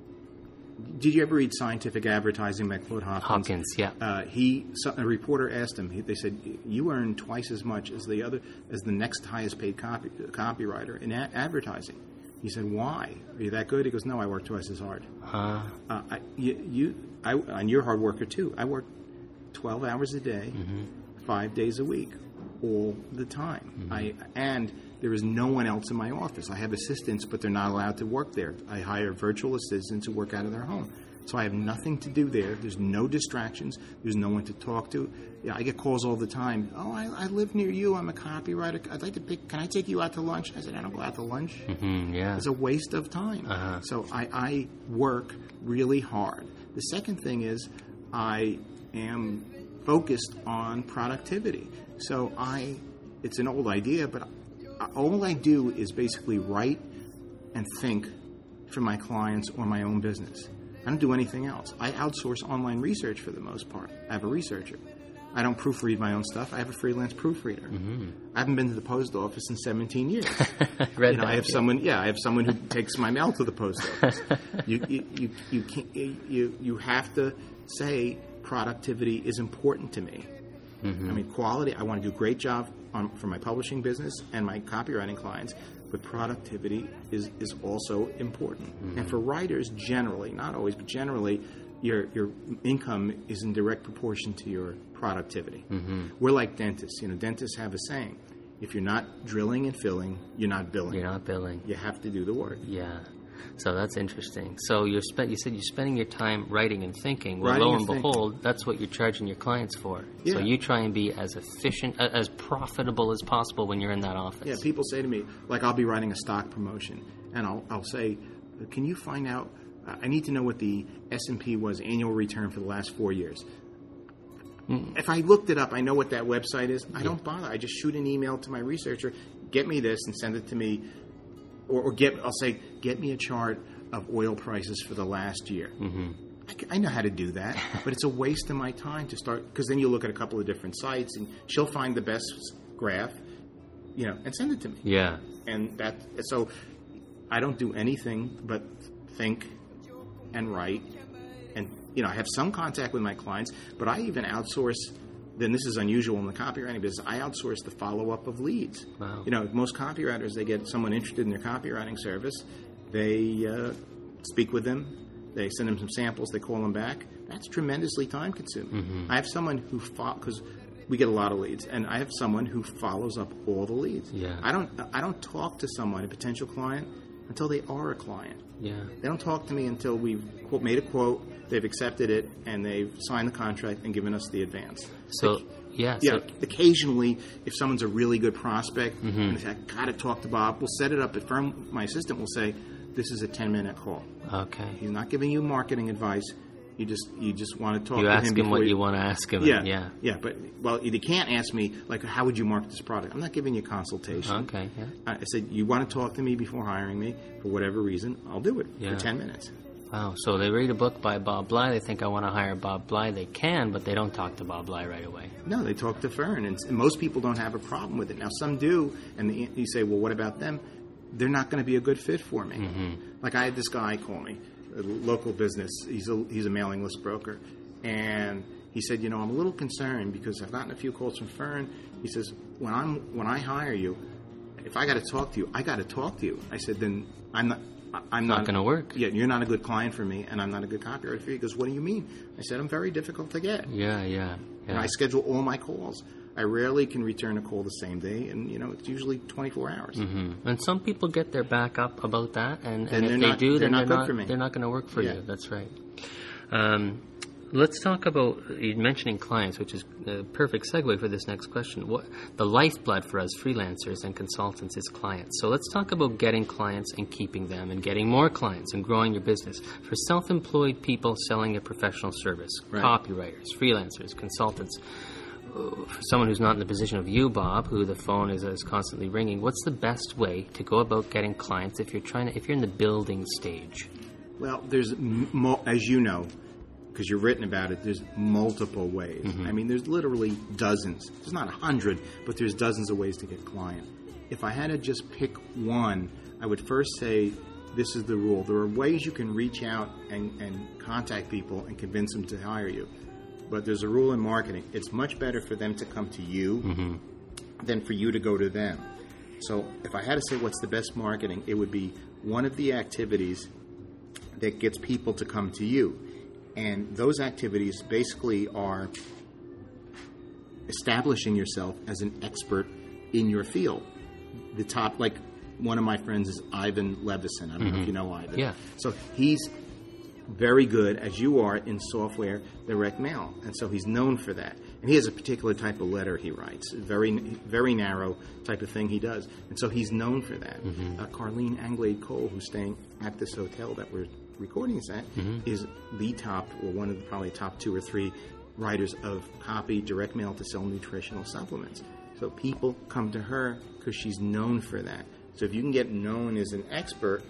did you ever read Scientific Advertising by Claude Hopkins? Hopkins, yeah. Uh, he, so, a reporter asked him. He, they said, "You earn twice as much as the other, as the next highest paid copy, copywriter in a- advertising." He said, "Why? Are you that good?" He goes, "No, I work twice as hard." Uh, uh, I, you, you, I, and you're a hard worker too. I work twelve hours a day, mm-hmm. five days a week, all the time. Mm-hmm. I and there is no one else in my office. I have assistants, but they're not allowed to work there. I hire virtual assistants who work out of their home. So I have nothing to do there. There's no distractions. There's no one to talk to. Yeah, I get calls all the time. Oh, I, I live near you. I'm a copywriter. I'd like to pick. Can I take you out to lunch? I said, I don't go out to lunch. Mm-hmm, yeah. It's a waste of time. Uh-huh. So I, I work really hard. The second thing is I am focused on productivity. So I, it's an old idea, but all I do is basically write and think for my clients or my own business. I don't do anything else. I outsource online research for the most part. I have a researcher. I don't proofread my own stuff. I have a freelance proofreader. Mm-hmm. I haven't been to the post office in seventeen years. Read you know, that, I have yeah. someone. Yeah, I have someone who takes my mail to the post office. you, you, you, you, can't, you, you have to say productivity is important to me. Mm-hmm. I mean, quality. I want to do a great job on, for my publishing business and my copywriting clients. But productivity is, is also important. Mm-hmm. And for writers, generally, not always, but generally, your your income is in direct proportion to your productivity. Mm-hmm. We're like dentists. You know, dentists have a saying: if you're not drilling and filling, you're not billing. You're not billing. You have to do the work. Yeah. So that's interesting. So you're spe- you said you're spending your time writing and thinking. Well, writing lo and and behold, thinking. That's what you're charging your clients for. Yeah. So you try and be as efficient, uh, as profitable as possible when you're in that office. Yeah, people say to me, like, I'll be writing a stock promotion, and I'll, I'll say, can you find out, uh, I need to know what the S and P was annual return for the last four years. Mm. If I looked it up, I know what that website is. I yeah. don't bother. I just shoot an email to my researcher, get me this, and send it to me. Or, or get, I'll say, get me a chart of oil prices for the last year. Mm-hmm. I, I know how to do that, but it's a waste of my time to start, because then you look at a couple of different sites, and she'll find the best graph, you know, and send it to me. Yeah. And that, so I don't do anything but think and write, and, you know, I have some contact with my clients, but I even outsource. Then this is unusual in the copywriting business. I outsource the follow-up of leads. Wow. You know, most copywriters, they get someone interested in their copywriting service. They uh, speak with them. They send them some samples. They call them back. That's tremendously time-consuming. Mm-hmm. I have someone who – because we get a lot of leads, and I have someone who follows up all the leads. Yeah. I don't I don't talk to someone, a potential client, until they are a client. Yeah. They don't talk to me until we've quote, made a quote, they've accepted it, and they've signed the contract and given us the advance. So, like, yeah. Yeah. So Occasionally, if someone's a really good prospect, mm-hmm. and they say, I got to talk to Bob, we'll set it up at firm. My assistant will say, this is a ten-minute call. Okay. He's not giving you marketing advice. You just you just want to talk you to him. You ask him what you, you want to ask him. Yeah, yeah. Yeah, but, well, you can't ask me, like, how would you market this product? I'm not giving you a consultation. Okay, yeah. I said, you want to talk to me before hiring me, for whatever reason, I'll do it yeah. for ten minutes. Wow, so they read a book by Bob Bly, they think I want to hire Bob Bly, they can, but they don't talk to Bob Bly right away. No, they talk to Fern, and, and most people don't have a problem with it. Now, some do, and the, you say, well, what about them? They're not going to be a good fit for me. Mm-hmm. Like, I had this guy call me, a local business, he's a, he's a mailing list broker, and he said, you know, I'm a little concerned because I've gotten a few calls from Fern. He says, when I'm when I hire you, if I got to talk to you, I got to talk to you. I said, then I'm not... I'm not, not going to work. Yeah, you're not a good client for me, and I'm not a good copywriter for you. He goes, what do you mean? I said, I'm very difficult to get. Yeah, yeah, yeah. And I schedule all my calls. I rarely can return a call the same day, and, you know, it's usually twenty-four hours. Mm-hmm. And some people get their back up about that, and, and, and if they not, do, they're then not they're good not, for me. they're not going to work for yeah. you. That's right. Um, let's talk about, you mentioning clients, which is a perfect segue for this next question. What the lifeblood for us freelancers and consultants is clients. So let's talk about getting clients and keeping them and getting more clients and growing your business. For self-employed people selling a professional service, right. copywriters, freelancers, consultants, for someone who's not in the position of you, Bob, who the phone is, is constantly ringing, what's the best way to go about getting clients if you're trying to, if you're in the building stage? Well, there's, mo- as you know, because you've written about it, there's multiple ways. Mm-hmm. I mean, there's literally dozens. There's not a hundred, but there's dozens of ways to get client. If I had to just pick one, I would first say this is the rule. There are ways you can reach out and, and contact people and convince them to hire you. But there's a rule in marketing. It's much better for them to come to you mm-hmm. than for you to go to them. So if I had to say what's the best marketing, it would be one of the activities that gets people to come to you. And those activities basically are establishing yourself as an expert in your field. The top, like one of my friends is Ivan Levison. I don't mm-hmm. know if you know Ivan. Yeah. So he's very good, as you are, in software direct mail, and so he's known for that. And he has a particular type of letter he writes, very very narrow type of thing he does, and so he's known for that. Mm-hmm. Uh, Carlene Anglade Cole, who's staying at this hotel that we're recording this at, mm-hmm. is the top, or one of the probably top two or three writers of copy direct mail to sell nutritional supplements. So people come to her because she's known for that. So if you can get known as an expert,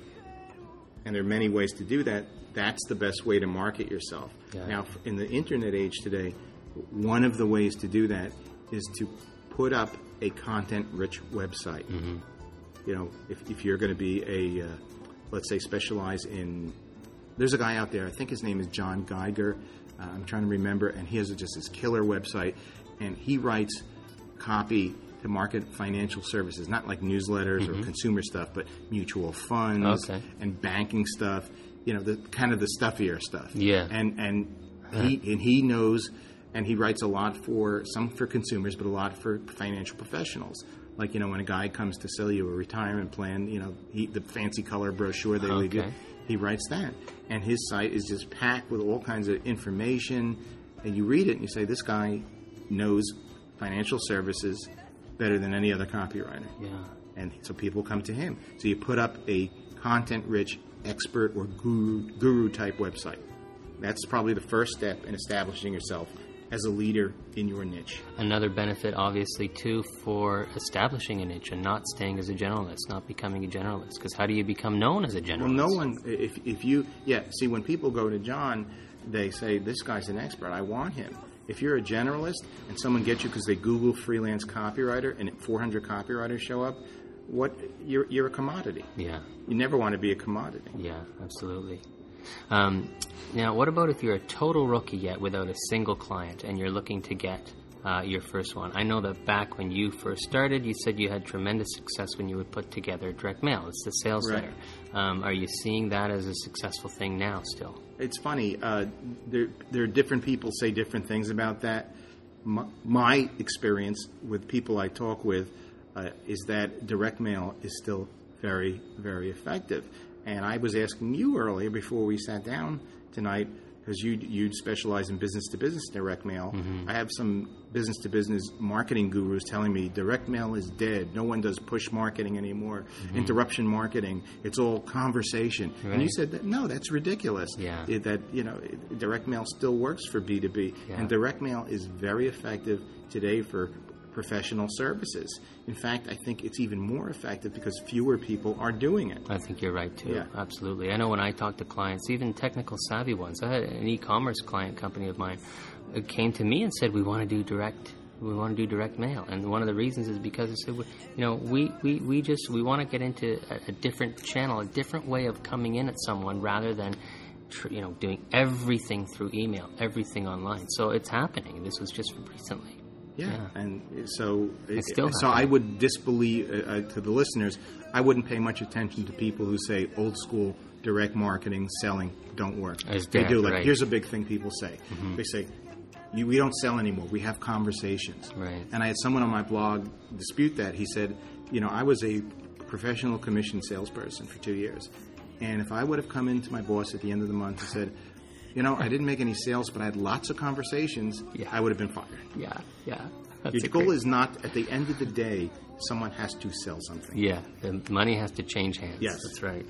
and there are many ways to do that, that's the best way to market yourself. Yeah. Now, in the internet age today, one of the ways to do that is to put up a content-rich website. Mm-hmm. You know, if, if you're going to be a, uh, let's say, specialize in, there's a guy out there, I think his name is John Geiger, uh, I'm trying to remember, and he has just this killer website, and he writes copy to market financial services, not like newsletters mm-hmm. or consumer stuff, but mutual funds okay. and banking stuff. You know, the kind of the stuffier stuff. Yeah. And and he and he knows, and he writes a lot for some for consumers, but a lot for financial professionals. Like, you know, when a guy comes to sell you a retirement plan, you know, he, the fancy color brochure they leave you, he writes that. And his site is just packed with all kinds of information. And you read it and you say, this guy knows financial services better than any other copywriter. Yeah. And so people come to him. So you put up a content-rich expert or guru guru type website. That's probably the first step in establishing yourself as a leader in your niche. Another benefit, obviously, too, for establishing a niche and not staying as a generalist, not becoming a generalist. Because how do you become known as a generalist? Well, no one, if if you, yeah, see, when people go to John, they say, this guy's an expert, I want him. If you're a generalist and someone gets you because they Google freelance copywriter and four hundred copywriters show up, what you're you're a commodity. Yeah. You never want to be a commodity. Yeah, absolutely. Um, now, what about if you're a total rookie yet without a single client and you're looking to get uh, your first one? I know that back when you first started, you said you had tremendous success when you would put together direct mail. It's the sales right. letter. Um, are you seeing that as a successful thing now still? It's funny. Uh, there, there are different people say different things about that. My, my experience with people I talk with uh, is that direct mail is still very, very effective. And I was asking you earlier before we sat down tonight, because you you specialize in business-to-business direct mail. Mm-hmm. I have some business-to-business marketing gurus telling me direct mail is dead. No one does push marketing anymore. Mm-hmm. Interruption marketing. It's all conversation. Right. And you said that, no, that's ridiculous. Yeah. It, that, you know, it, direct mail still works for B two B. Yeah. And direct mail is very effective today for professional services. In fact, I think it's even more effective because fewer people are doing it. I think you're right, too. Yeah. Absolutely. I know when I talk to clients, even technical savvy ones, I had an e-commerce client company of mine uh, came to me and said, we want to do direct we want to do direct mail. And one of the reasons is because they said, you know, we, we, we just, we want to get into a, a different channel, a different way of coming in at someone rather than you know, doing everything through email, everything online. So it's happening. This was just recently. Yeah. yeah, and so it's still so I would disbelieve uh, uh, to the listeners. I wouldn't pay much attention to people who say old school direct marketing selling don't work. As they dead, do. Like right. Here's a big thing people say. Mm-hmm. They say, you, "We don't sell anymore. We have conversations." Right. And I had someone on my blog dispute that. He said, "You know, I was a professional commission salesperson for two years, and if I would have come into my boss at the end of the month and said, you know, I didn't make any sales, but I had lots of conversations, yeah. I would have been fired." Yeah, yeah. That's Your goal great... is not, at the end of the day, someone has to sell something. Yeah, the money has to change hands. Yes. That's right.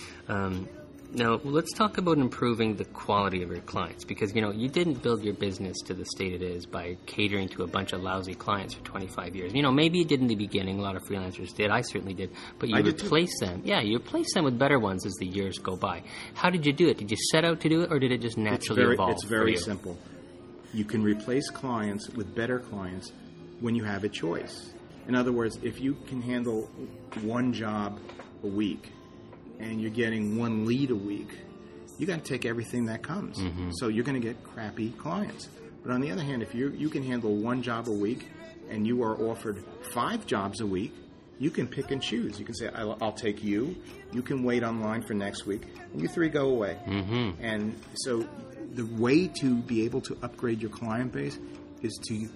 Um, now, let's talk about improving the quality of your clients, because, you know, you didn't build your business to the state it is by catering to a bunch of lousy clients for twenty-five years. You know, maybe you did in the beginning, a lot of freelancers did, I certainly did, but you replace them. Yeah, you replace them with better ones as the years go by. How did you do it? Did you set out to do it, or did it just naturally it's very, evolve? It's very simple. You can replace clients with better clients when you have a choice. In other words, if you can handle one job a week and you're getting one lead a week, you got to take everything that comes. Mm-hmm. So you're going to get crappy clients. But on the other hand, if you you can handle one job a week and you are offered five jobs a week, you can pick and choose. You can say, I'll, I'll take you. You can wait online for next week. And you three go away. Mm-hmm. And so the way to be able to upgrade your client base is to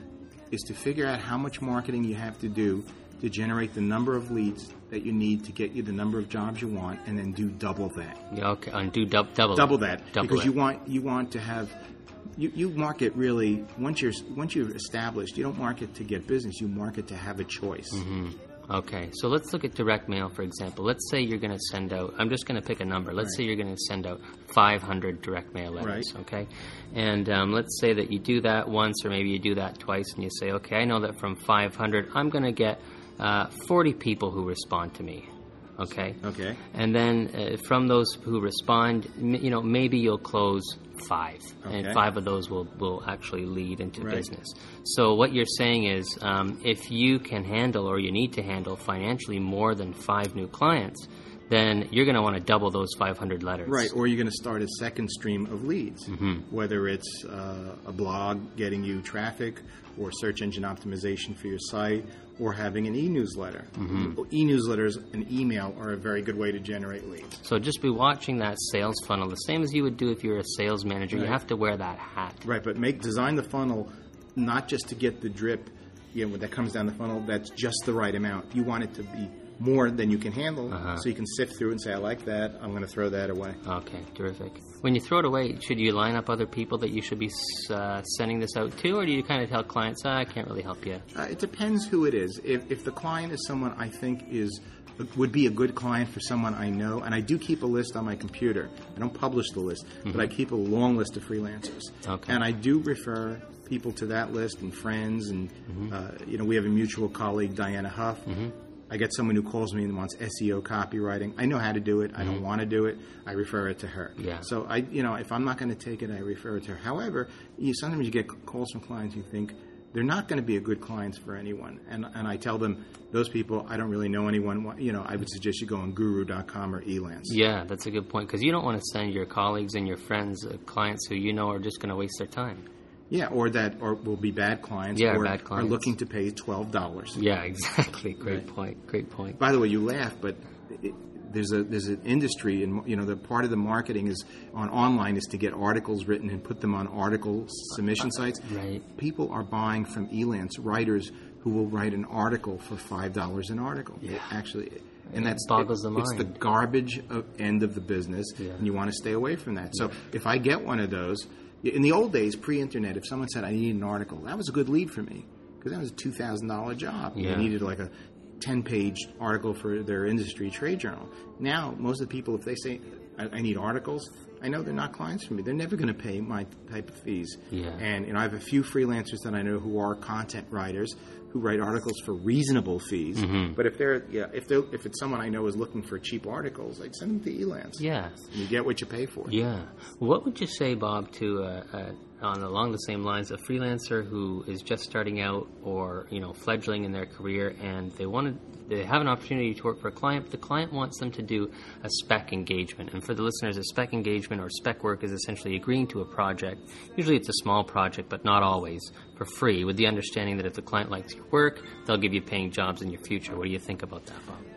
is to figure out how much marketing you have to do to generate the number of leads that you need to get you the number of jobs you want, and then do double that. Yeah, okay, and do dub- double Double it. that, Double because it. you want you want to have you, you market really once you're once you're established. You don't market to get business. You market to have a choice. Mm-hmm. Okay, so let's look at direct mail, for example. Let's say you're going to send out, I'm just going to pick a number. Let's Right. say you're going to send out five hundred direct mail letters, Right. okay? And um, let's say that you do that once, or maybe you do that twice, and you say, okay, I know that from five hundred, I'm going to get uh, forty people who respond to me, okay? Okay. And then uh, from those who respond, m- you know, maybe you'll close five, and Okay. five of those will, will actually lead into Right. business. So what you're saying is, um, if you can handle, or you need to handle financially more than five new clients, then you're going to want to double those five hundred letters. Right, or you're going to start a second stream of leads, Mm-hmm. whether it's uh, a blog getting you traffic, or search engine optimization for your site, or having an e-newsletter. Mm-hmm. E-newsletters and email are a very good way to generate leads. So just be watching that sales funnel, the same as you would do if you're a sales manager. You Right. have to wear that hat. Right, but make design the funnel not just to get the drip, you know, that comes down the funnel. That's just the right amount. You want it to be more than you can handle, Uh-huh. so you can sift through and say, I like that, I'm going to throw that away. Okay, terrific. When you throw it away, should you line up other people that you should be uh, sending this out to, or do you kind of tell clients, ah, I can't really help you? Uh, it depends who it is. If, if the client is someone I think is would be a good client for someone I know, and I do keep a list on my computer. I don't publish the list, Mm-hmm. but I keep a long list of freelancers. Okay. And I do refer people to that list and friends, and Mm-hmm. uh, you know, we have a mutual colleague, Diana Huff. I get someone who calls me and wants S E O copywriting. I know how to do it. I don't want to do it. I refer it to her. Yeah. So I, you know, if I'm not going to take it, I refer it to her. However, you, sometimes you get calls from clients who think they're not going to be a good clients for anyone, and and I tell them those people, I don't really know anyone. You know, I would suggest you go on guru dot com or Elance. Yeah, that's a good point, because you don't want to send your colleagues and your friends uh, clients who you know are just going to waste their time. Yeah, or that, or will be bad clients, Yeah, or bad are clients. looking to pay twelve dollars. Yeah, exactly. Great Right. point. Great point. By the way, you laugh, but it, there's a there's an industry, and you know, the part of the marketing is on online is to get articles written and put them on article submission sites. Right. People are buying from Elance writers who will write an article for five dollars an article. Yeah. It actually, and that's It boggles the It's the mind. garbage of, end of the business, Yeah. and you want to stay away from that. So if I get one of those, in the old days, pre-internet, if someone said I need an article, that was a good lead for me because that was a two thousand dollar job. Yeah. They needed like a ten-page article for their industry trade journal. Now, most of the people, if they say, I, I need articles, I know they're not clients for me. They're never going to pay my type of fees. Yeah. And you know, I have a few freelancers that I know who are content writers who write articles for reasonable fees. Mm-hmm. But if they're, yeah, if they if it's someone I know is looking for cheap articles, I'd send them to Elance. Yeah. And you get what you pay for. Yeah. What would you say, Bob, to uh, uh, on along the same lines, a freelancer who is just starting out or you know fledgling in their career, and they want to, they have an opportunity to work for a client, but the client wants them to do a spec engagement. And for the listeners, a spec engagement or spec work is essentially agreeing to a project. Usually, it's a small project, but not always, for free, with the understanding that if the client likes your work, they'll give you paying jobs in your future. What do you think about that, Bob?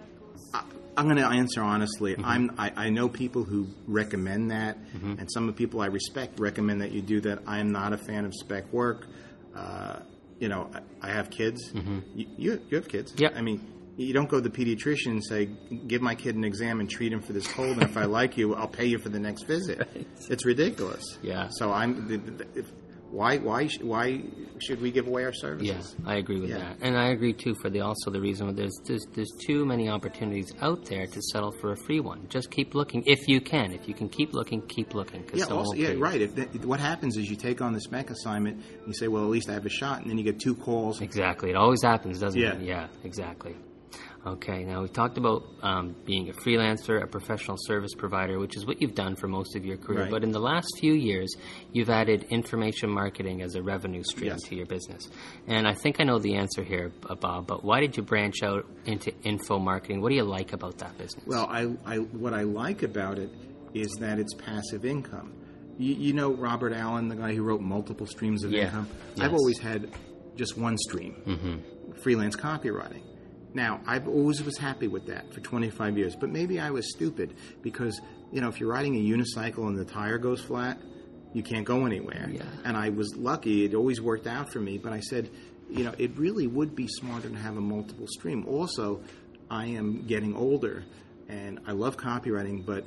I'm going to answer honestly. Mm-hmm. I'm, I, I know people who recommend that, Mm-hmm. and some of the people I respect recommend that you do that. I am not a fan of spec work. Uh, you know, I, I have kids. Mm-hmm. You, you, you have kids. Yeah. I mean, you don't go to the pediatrician and say, give my kid an exam and treat him for this cold, and if I like you, I'll pay you for the next visit. Right. It's ridiculous. Yeah. So I'm. The, the, if, why? Why? sh- Why should we give away our services? Yeah, I agree with Yeah. that, and I agree too for the also the reason there's, there's there's too many opportunities out there to settle for a free one. Just keep looking if you can. If you can keep looking, keep looking. 'Cause Yeah, someone also, will yeah, pay you. right. If that, what happens is you take on the spec assignment, and you say, "Well, at least I have a shot," and then you get two calls. Exactly. It always happens, doesn't Yeah. it? Yeah, exactly. Okay, now we talked about um, being a freelancer, a professional service provider, which is what you've done for most of your career. Right. But in the last few years, you've added information marketing as a revenue stream Yes. to your business. And I think I know the answer here, uh, Bob, but why did you branch out into info marketing? What do you like about that business? Well, I, I, what I like about it is that it's passive income. You, you know Robert Allen, the guy who wrote multiple streams of Yeah. income? Yes. I've always had just one stream, Mm-hmm. freelance copywriting. Now, I've always was happy with that for twenty-five years, but maybe I was stupid because, you know, if you're riding a unicycle and the tire goes flat, you can't go anywhere. Yeah. And I was lucky. It always worked out for me, but I said, you know, it really would be smarter to have a multiple stream. Also, I am getting older, and I love copywriting, but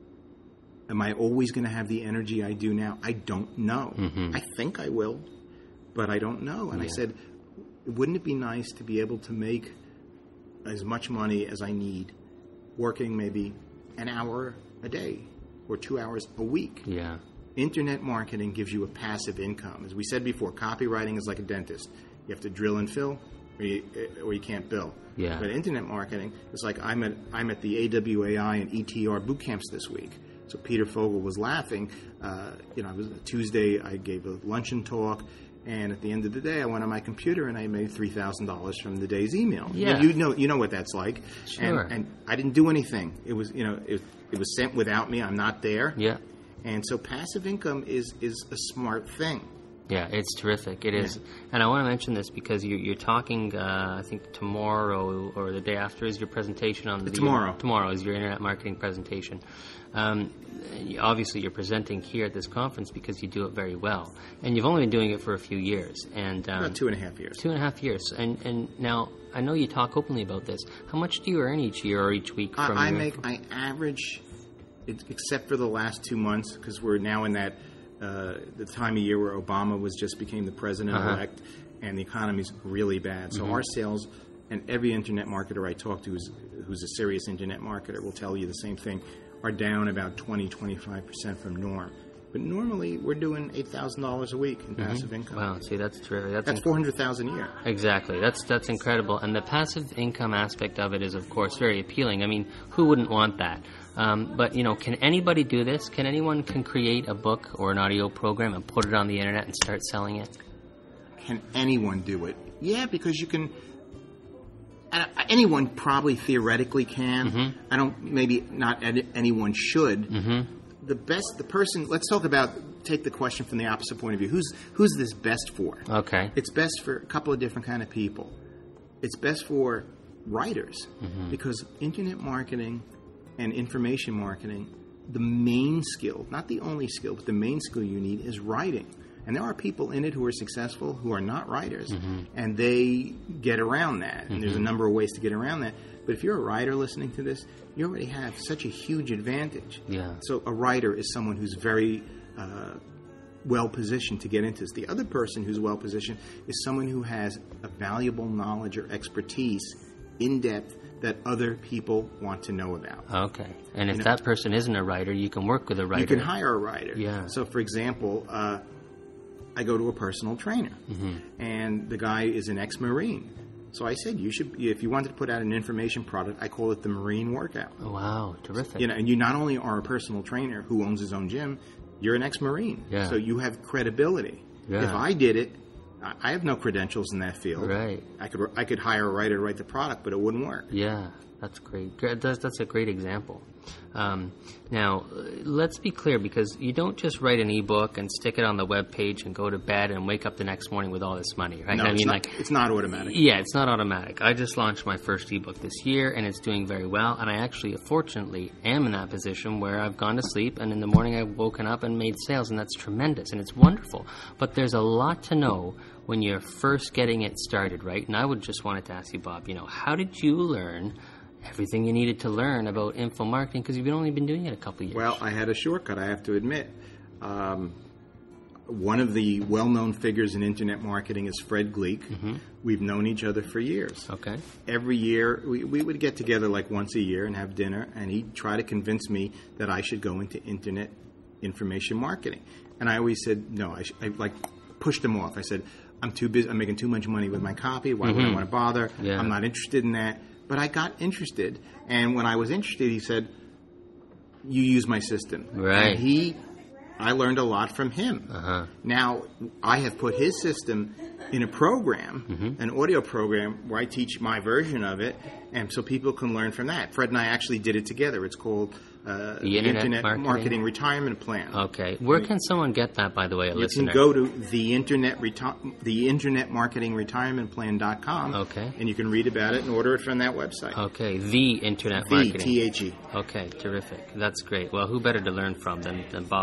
am I always going to have the energy I do now? I don't know. Mm-hmm. I think I will, but I don't know. And yeah. I said, wouldn't it be nice to be able to make as much money as I need working maybe an hour a day or two hours a week? Yeah. Internet marketing gives you a passive income. As we said before, copywriting is like a dentist. You have to drill and fill, or you, or you can't bill. Yeah. But internet marketing is like I'm at I'm at the A W A I and E T R boot camps this week. So Peter Fogel was laughing. Uh, you know, it was Tuesday. I gave a luncheon talk, and at the end of the day, I went on my computer and I made three thousand dollars from the day's email. Yeah. You, you know, you know what that's like. Sure. And, and I didn't do anything. It was, you know, it, it was sent without me. I'm not there. Yeah. And so passive income is is a smart thing. Yeah, it's terrific. It is. Yeah. And I want to mention this because you, you're talking, uh, I think tomorrow or the day after is your presentation on the... Tomorrow. Tomorrow is your internet marketing presentation. Um, obviously, you're presenting here at this conference because you do it very well. And you've only been doing it for a few years. And um, About two and a half years. Two and a half years. And and now, I know you talk openly about this. How much do you earn each year or each week from I, I your... make, I average, it, except for the last two months, because we're now in that... Uh, the time of year where Obama was just became the president-elect, uh-huh. and the economy's really bad. So mm-hmm. our sales, and every internet marketer I talk to who's, who's a serious internet marketer will tell you the same thing, are down about twenty, twenty-five percent from norm. But normally we're doing eight thousand dollars a week in mm-hmm. passive income. Wow, see, that's terrific. That's, that's inc- four hundred thousand dollars a year. Exactly. That's that's incredible. And the passive income aspect of it is, of course, very appealing. I mean, who wouldn't want that? Um, but, you know, can anybody do this? Can anyone can create a book or an audio program and put it on the internet and start selling it? Can anyone do it? Yeah, because you can... Uh, anyone probably theoretically can. Mm-hmm. I don't... Maybe not ed- anyone should. Mm-hmm. The best... The person... Let's talk about... Take the question from the opposite point of view. Who's who's this best for? Okay. It's best for a couple of different kind of people. It's best for writers. Mm-hmm. Because internet marketing... and information marketing, the main skill, not the only skill, but the main skill you need is writing. And there are people in it who are successful who are not writers, mm-hmm. and they get around that. Mm-hmm. And there's a number of ways to get around that. But if you're a writer listening to this, you already have such a huge advantage. Yeah. So a writer is someone who's very uh, well-positioned to get into this. The other person who's well-positioned is someone who has a valuable knowledge or expertise in depth that other people want to know about. Okay. And if you know, that person isn't a writer, you can work with a writer. You can hire a writer. Yeah. So, for example, uh, I go to a personal trainer, mm-hmm. and the guy is an ex-Marine. So I said, you should, if you wanted to put out an information product, I call it the Marine Workout. Oh, wow. Terrific. You know, and you not only are a personal trainer who owns his own gym, you're an ex-Marine. Yeah. So you have credibility. Yeah. If I did it, I have no credentials in that field. Right. I could I could hire a writer to write the product, but it wouldn't work. Yeah, that's great. That's, that's a great example. Um, now, let's be clear, because you don't just write an ebook and stick it on the web page and go to bed and wake up the next morning with all this money, right? No, I it's mean, not, like it's not automatic. Yeah, it's not automatic. I just launched my first ebook this year, and it's doing very well. And I actually, fortunately, am in that position where I've gone to sleep, and in the morning I've woken up and made sales, and that's tremendous, and it's wonderful. But there's a lot to know when you're first getting it started, right? And I would just wanted to ask you, Bob, you know, how did you learn everything you needed to learn about info marketing, because you've only been doing it a couple of years? Well, I had a shortcut, I have to admit. Um, one of the well-known figures in internet marketing is Fred Gleek. Mm-hmm. We've known each other for years. Okay. Every year, we, we would get together like once a year and have dinner, and he'd try to convince me that I should go into internet information marketing. And I always said, no, I, sh- I like pushed him off. I said, I'm too busy, I'm making too much money with my copy, why mm-hmm. would I want to bother? Yeah. I'm not interested in that. But I got interested, and when I was interested, he said, you use my system. Right. And he, I learned a lot from him. Uh-huh. Now, I have put his system in a program, mm-hmm. an audio program, where I teach my version of it, and so people can learn from that. Fred and I actually did it together. It's called uh, the Internet, Internet Marketing? Marketing Retirement Plan. Okay. Where I mean, can someone get that, by the way, a you listener? You can go to the Internet Reti- the Internet Marketing Retirement Plan dot com, okay. and you can read about it and order it from that website. Okay. The Internet the, Marketing. T H E. Okay. Terrific. That's great. Well, who better to learn from than, than Bob Bly? And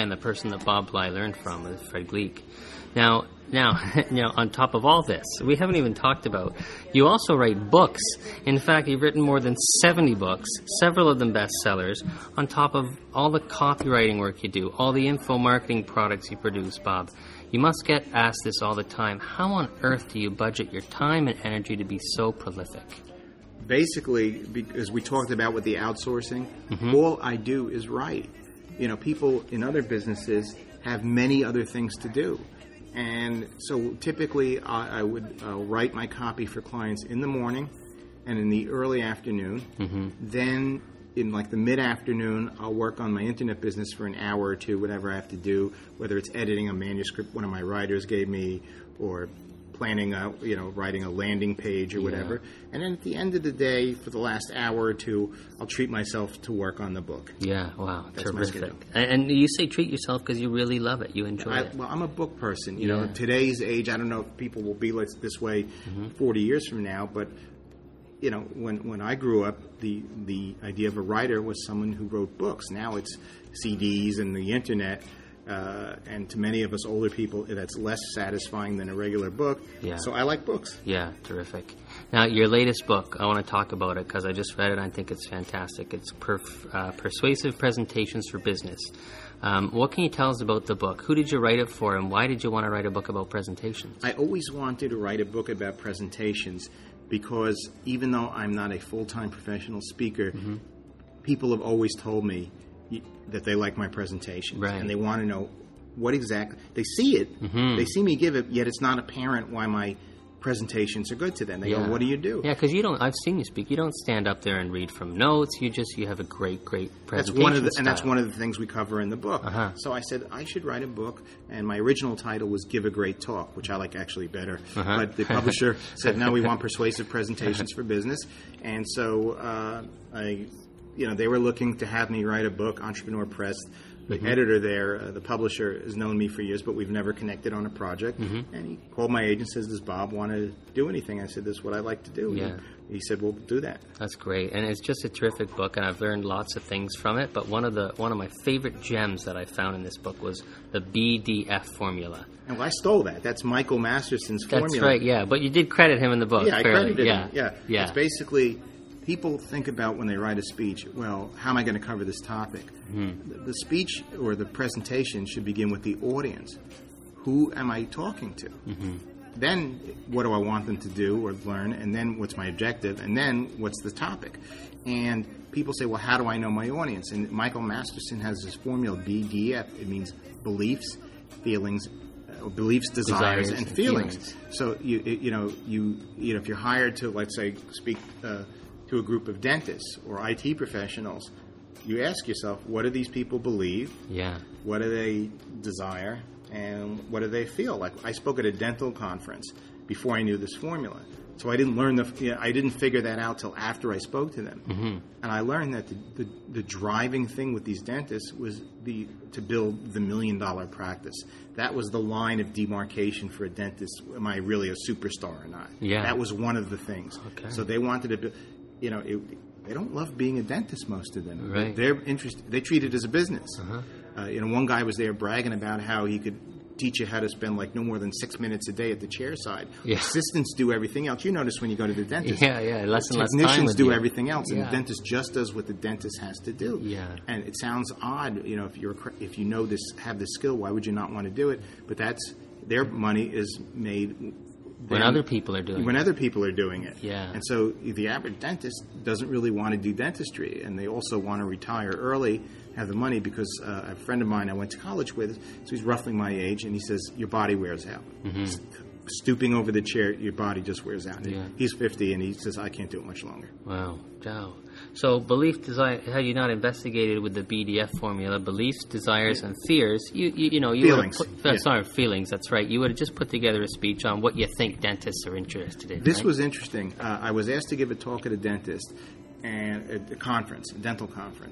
again, the person that Bob Bly learned from is Fred Gleek. Now, now, you know, on top of all this, we haven't even talked about, you also write books. In fact, you've written more than seventy books, several of them bestsellers, on top of all the copywriting work you do, all the info marketing products you produce, Bob. You must get asked this all the time. How on earth do you budget your time and energy to be so prolific? Basically, because we talked about with the outsourcing, mm-hmm. all I do is write. You know, people in other businesses have many other things to do. And so typically I, I would uh, write my copy for clients in the morning and in the early afternoon. Mm-hmm. Then in like the mid-afternoon, I'll work on my internet business for an hour or two, whatever I have to do, whether it's editing a manuscript one of my writers gave me or planning a, you know, writing a landing page or whatever. Yeah. And then at the end of the day, for the last hour or two, I'll treat myself to work on the book. Yeah, wow, That's terrific. And, and you say treat yourself because you really love it. You enjoy I, it. Well, I'm a book person. You yeah. know, today's age, I don't know if people will be like this way mm-hmm. forty years from now, but you know, when, when I grew up, the the idea of a writer was someone who wrote books. Now it's C Ds and the internet. Uh, and to many of us older people, that's less satisfying than a regular book. Yeah. So I like books. Yeah, terrific. Now, your latest book, I want to talk about it because I just read it and I think it's fantastic. It's perf- uh, Persuasive Presentations for Business. Um, what can you tell us about the book? Who did you write it for, and why did you want to write a book about presentations? I always wanted to write a book about presentations because even though I'm not a full-time professional speaker, mm-hmm. people have always told me that they like my presentation, right. and they want to know what exactly they see it. Mm-hmm. They see me give it, yet it's not apparent why my presentations are good to them. They yeah. go, "What do you do?" Yeah, because you don't. I've seen you speak. You don't stand up there and read from notes. You just you have a great, great presentation. That's one of the, style. and that's one of the things we cover in the book. Uh-huh. So I said I should write a book, and my original title was "Give a Great Talk," which I like actually better. Uh-huh. But the publisher said, "No, we want persuasive presentations for business," and so uh, I. You know, they were looking to have me write a book, Entrepreneur Press. The mm-hmm. editor there, uh, the publisher, has known me for years, but we've never connected on a project. Mm-hmm. And he called my agent and says, does Bob want to do anything? I said, this is what I like to do. Yeah. He, he said, well, do that. That's great. And it's just a terrific book, and I've learned lots of things from it. But one of the one of my favorite gems that I found in this book was the B D F formula. And well, I stole that. That's Michael Masterson's That's formula. That's right, yeah. But you did credit him in the book. Yeah, I fairly. credited yeah. him. Yeah. yeah. It's basically... People think about when they write a speech, well, how am I going to cover this topic? Mm-hmm. The, the speech or the presentation should begin with the audience. Who am I talking to? Mm-hmm. Then what do I want them to do or learn? And then what's my objective? And then what's the topic? And people say, well, how do I know my audience? And Michael Masterson has this formula, B D F. It means beliefs, feelings, uh, beliefs, desires, desires and, and feelings. feelings. So, you you know, you you know, if you're hired to, let's say, speak uh, to a group of dentists or I T professionals, you ask yourself, what do these people believe? Yeah. What do they desire? And what do they feel? Like, I spoke at a dental conference before I knew this formula. So I didn't learn the, you know, I didn't figure that out till after I spoke to them. Mm-hmm. And I learned that the, the, the driving thing with these dentists was the to build the million dollar practice. That was the line of demarcation for a dentist. Am I really a superstar or not? Yeah. That was one of the things. Okay. So they wanted to build. You know, it, they don't love being a dentist, most of them. Right. They're interested. They treat it as a business. Uh-huh. Uh, you know, one guy was there bragging about how he could teach you how to spend like no more than six minutes a day at the chair side. Yeah. Assistants do everything else. You notice when you go to the dentist. Yeah, yeah, less and less time Technicians with do you. everything else, and yeah. the dentist just does what the dentist has to do. Yeah. And it sounds odd, you know, if you're if you know this, have this skill, why would you not want to do it? But that's their money is made. When other people are doing when it. other people are doing it. Yeah. And so the average dentist doesn't really want to do dentistry, and they also want to retire early, have the money, because uh, a friend of mine I went to college with, so he's roughly my age, and he says, your body wears out. Mm-hmm. Stooping over the chair, your body just wears out. Yeah. He's fifty, and he says, I can't do it much longer. Wow. Wow. So belief, desire, had you not investigated with the B D F formula, beliefs, desires, and fears, you you, you know, you feelings. Put, uh, yeah. Sorry, feelings, that's right. You would have just put together a speech on what you think dentists are interested in. This right? was interesting. Uh, I was asked to give a talk at a dentist, and at a conference, a dental conference,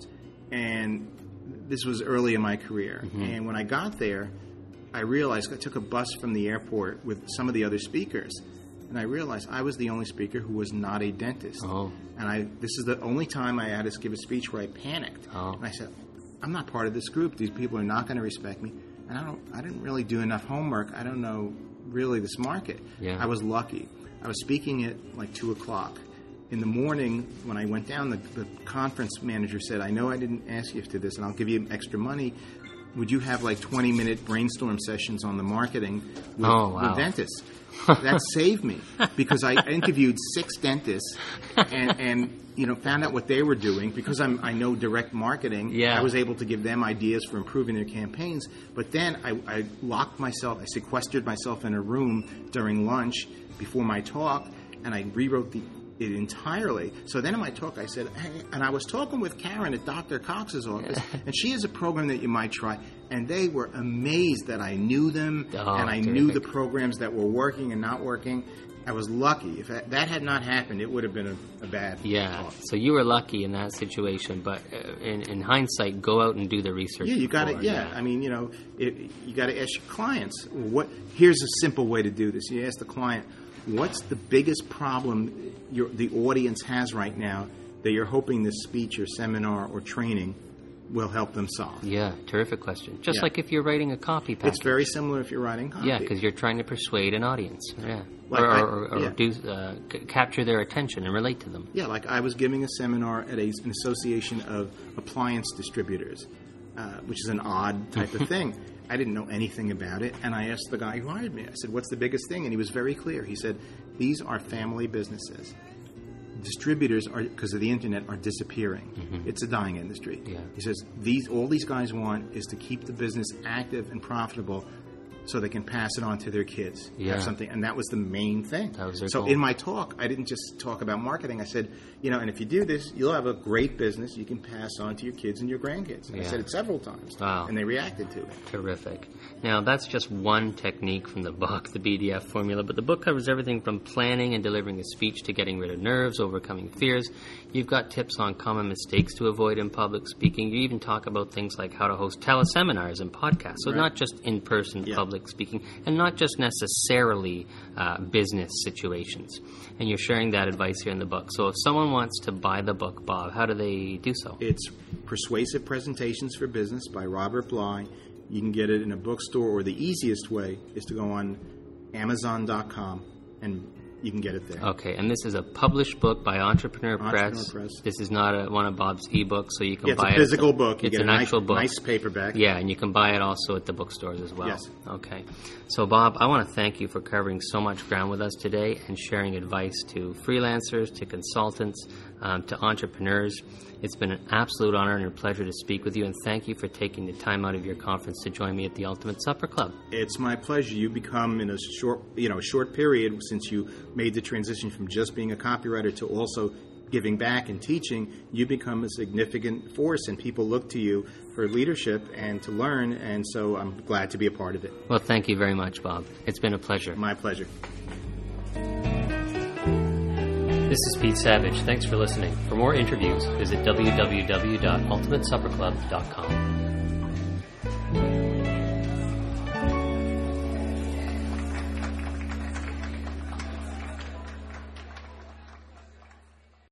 and this was early in my career. Mm-hmm. And when I got there, I realized I took a bus from the airport with some of the other speakers, and I realized I was the only speaker who was not a dentist. Oh. And I this is the only time I had to give a speech where I panicked. Oh. And I said, I'm not part of this group. These people are not going to respect me. And I don't, I didn't really do enough homework. I don't know really this market. Yeah. I was lucky. I was speaking at like two o'clock. In the morning, when I went down, the, the conference manager said, I know I didn't ask you to this, and I'll give you extra money. Would you have like twenty-minute brainstorm sessions on the marketing with, oh, wow. with dentists? That saved me because I interviewed six dentists and, and you know found out what they were doing. Because I'm, I know direct marketing, yeah. I was able to give them ideas for improving their campaigns. But then I, I locked myself, I sequestered myself in a room during lunch before my talk, and I rewrote the it entirely. So then in my talk I said, hey, and I was talking with Karen at Doctor Cox's office, and she has a program that you might try. And they were amazed that I knew them, oh, and I terrific. knew the programs that were working and not working. I was lucky. If that, that had not happened, it would have been a, a bad Yeah, talk. so you were lucky in that situation, but uh, in, in hindsight, go out and do the research. Yeah, you got to. before, Yeah. yeah, I mean, you know, it, you got to ask your clients. What? Here's a simple way to do this. You ask the client, what's the biggest problem your, the audience has right now that you're hoping this speech or seminar or training will help them solve? Yeah, terrific question. Just Yeah. like if you're writing a copy package. It's very similar if you're writing copy. Yeah, because you're trying to persuade an audience. Yeah. Like or I- or, or yeah. do, uh, c- capture their attention and relate to them. Yeah, like I was giving a seminar at a, an association of appliance distributors, uh, which is an odd type of thing. I didn't know anything about it, and I asked the guy who hired me, I said, what's the biggest thing? And he was very clear. He said, these are family businesses. Distributors, are because of the internet, are disappearing. Mm-hmm. It's a dying industry. Yeah. He says, these all these guys want is to keep the business active and profitable so they can pass it on to their kids. Yeah. Have something, and that was the main thing. That was their so goal. in my talk, I didn't just talk about marketing. I said, you know, and if you do this, you'll have a great business you can pass on to your kids and your grandkids. And Yeah. I said it several times. Wow. And they reacted to it. Terrific. Now, that's just one technique from the book, the B D F formula, but the book covers everything from planning and delivering a speech to getting rid of nerves, overcoming fears. You've got tips on common mistakes to avoid in public speaking. You even talk about things like how to host teleseminars and podcasts. So Right. not just in-person Yeah. public speaking, and not just necessarily uh, business situations. And you're sharing that advice here in the book. So if someone wants to buy the book, Bob, how do they do so? It's Persuasive Presentations for Business by Robert Bly. You can get it in a bookstore, or the easiest way is to go on Amazon dot com and you can get it there. Okay, and this is a published book by Entrepreneur, Entrepreneur Press. Press. This is not a, one of Bob's ebooks, so you can Yeah, it's buy a it. physical book. You It's get an a nice, actual book. nice paperback. Yeah, and you can buy it also at the bookstores as well. Yes. Okay. So, Bob, I want to thank you for covering so much ground with us today and sharing advice to freelancers, to consultants, um, to entrepreneurs. It's been an absolute honor and a pleasure to speak with you, and thank you for taking the time out of your conference to join me at the Ultimate Supper Club. It's my pleasure. You become in a short, you know, short period since you made the transition from just being a copywriter to also giving back and teaching. You become a significant force, and people look to you for leadership and to learn. And so I'm glad to be a part of it. Well, thank you very much, Bob. It's been a pleasure. My pleasure. This is Pete Savage. Thanks for listening. For more interviews, visit w w w dot ultimate supper club dot com.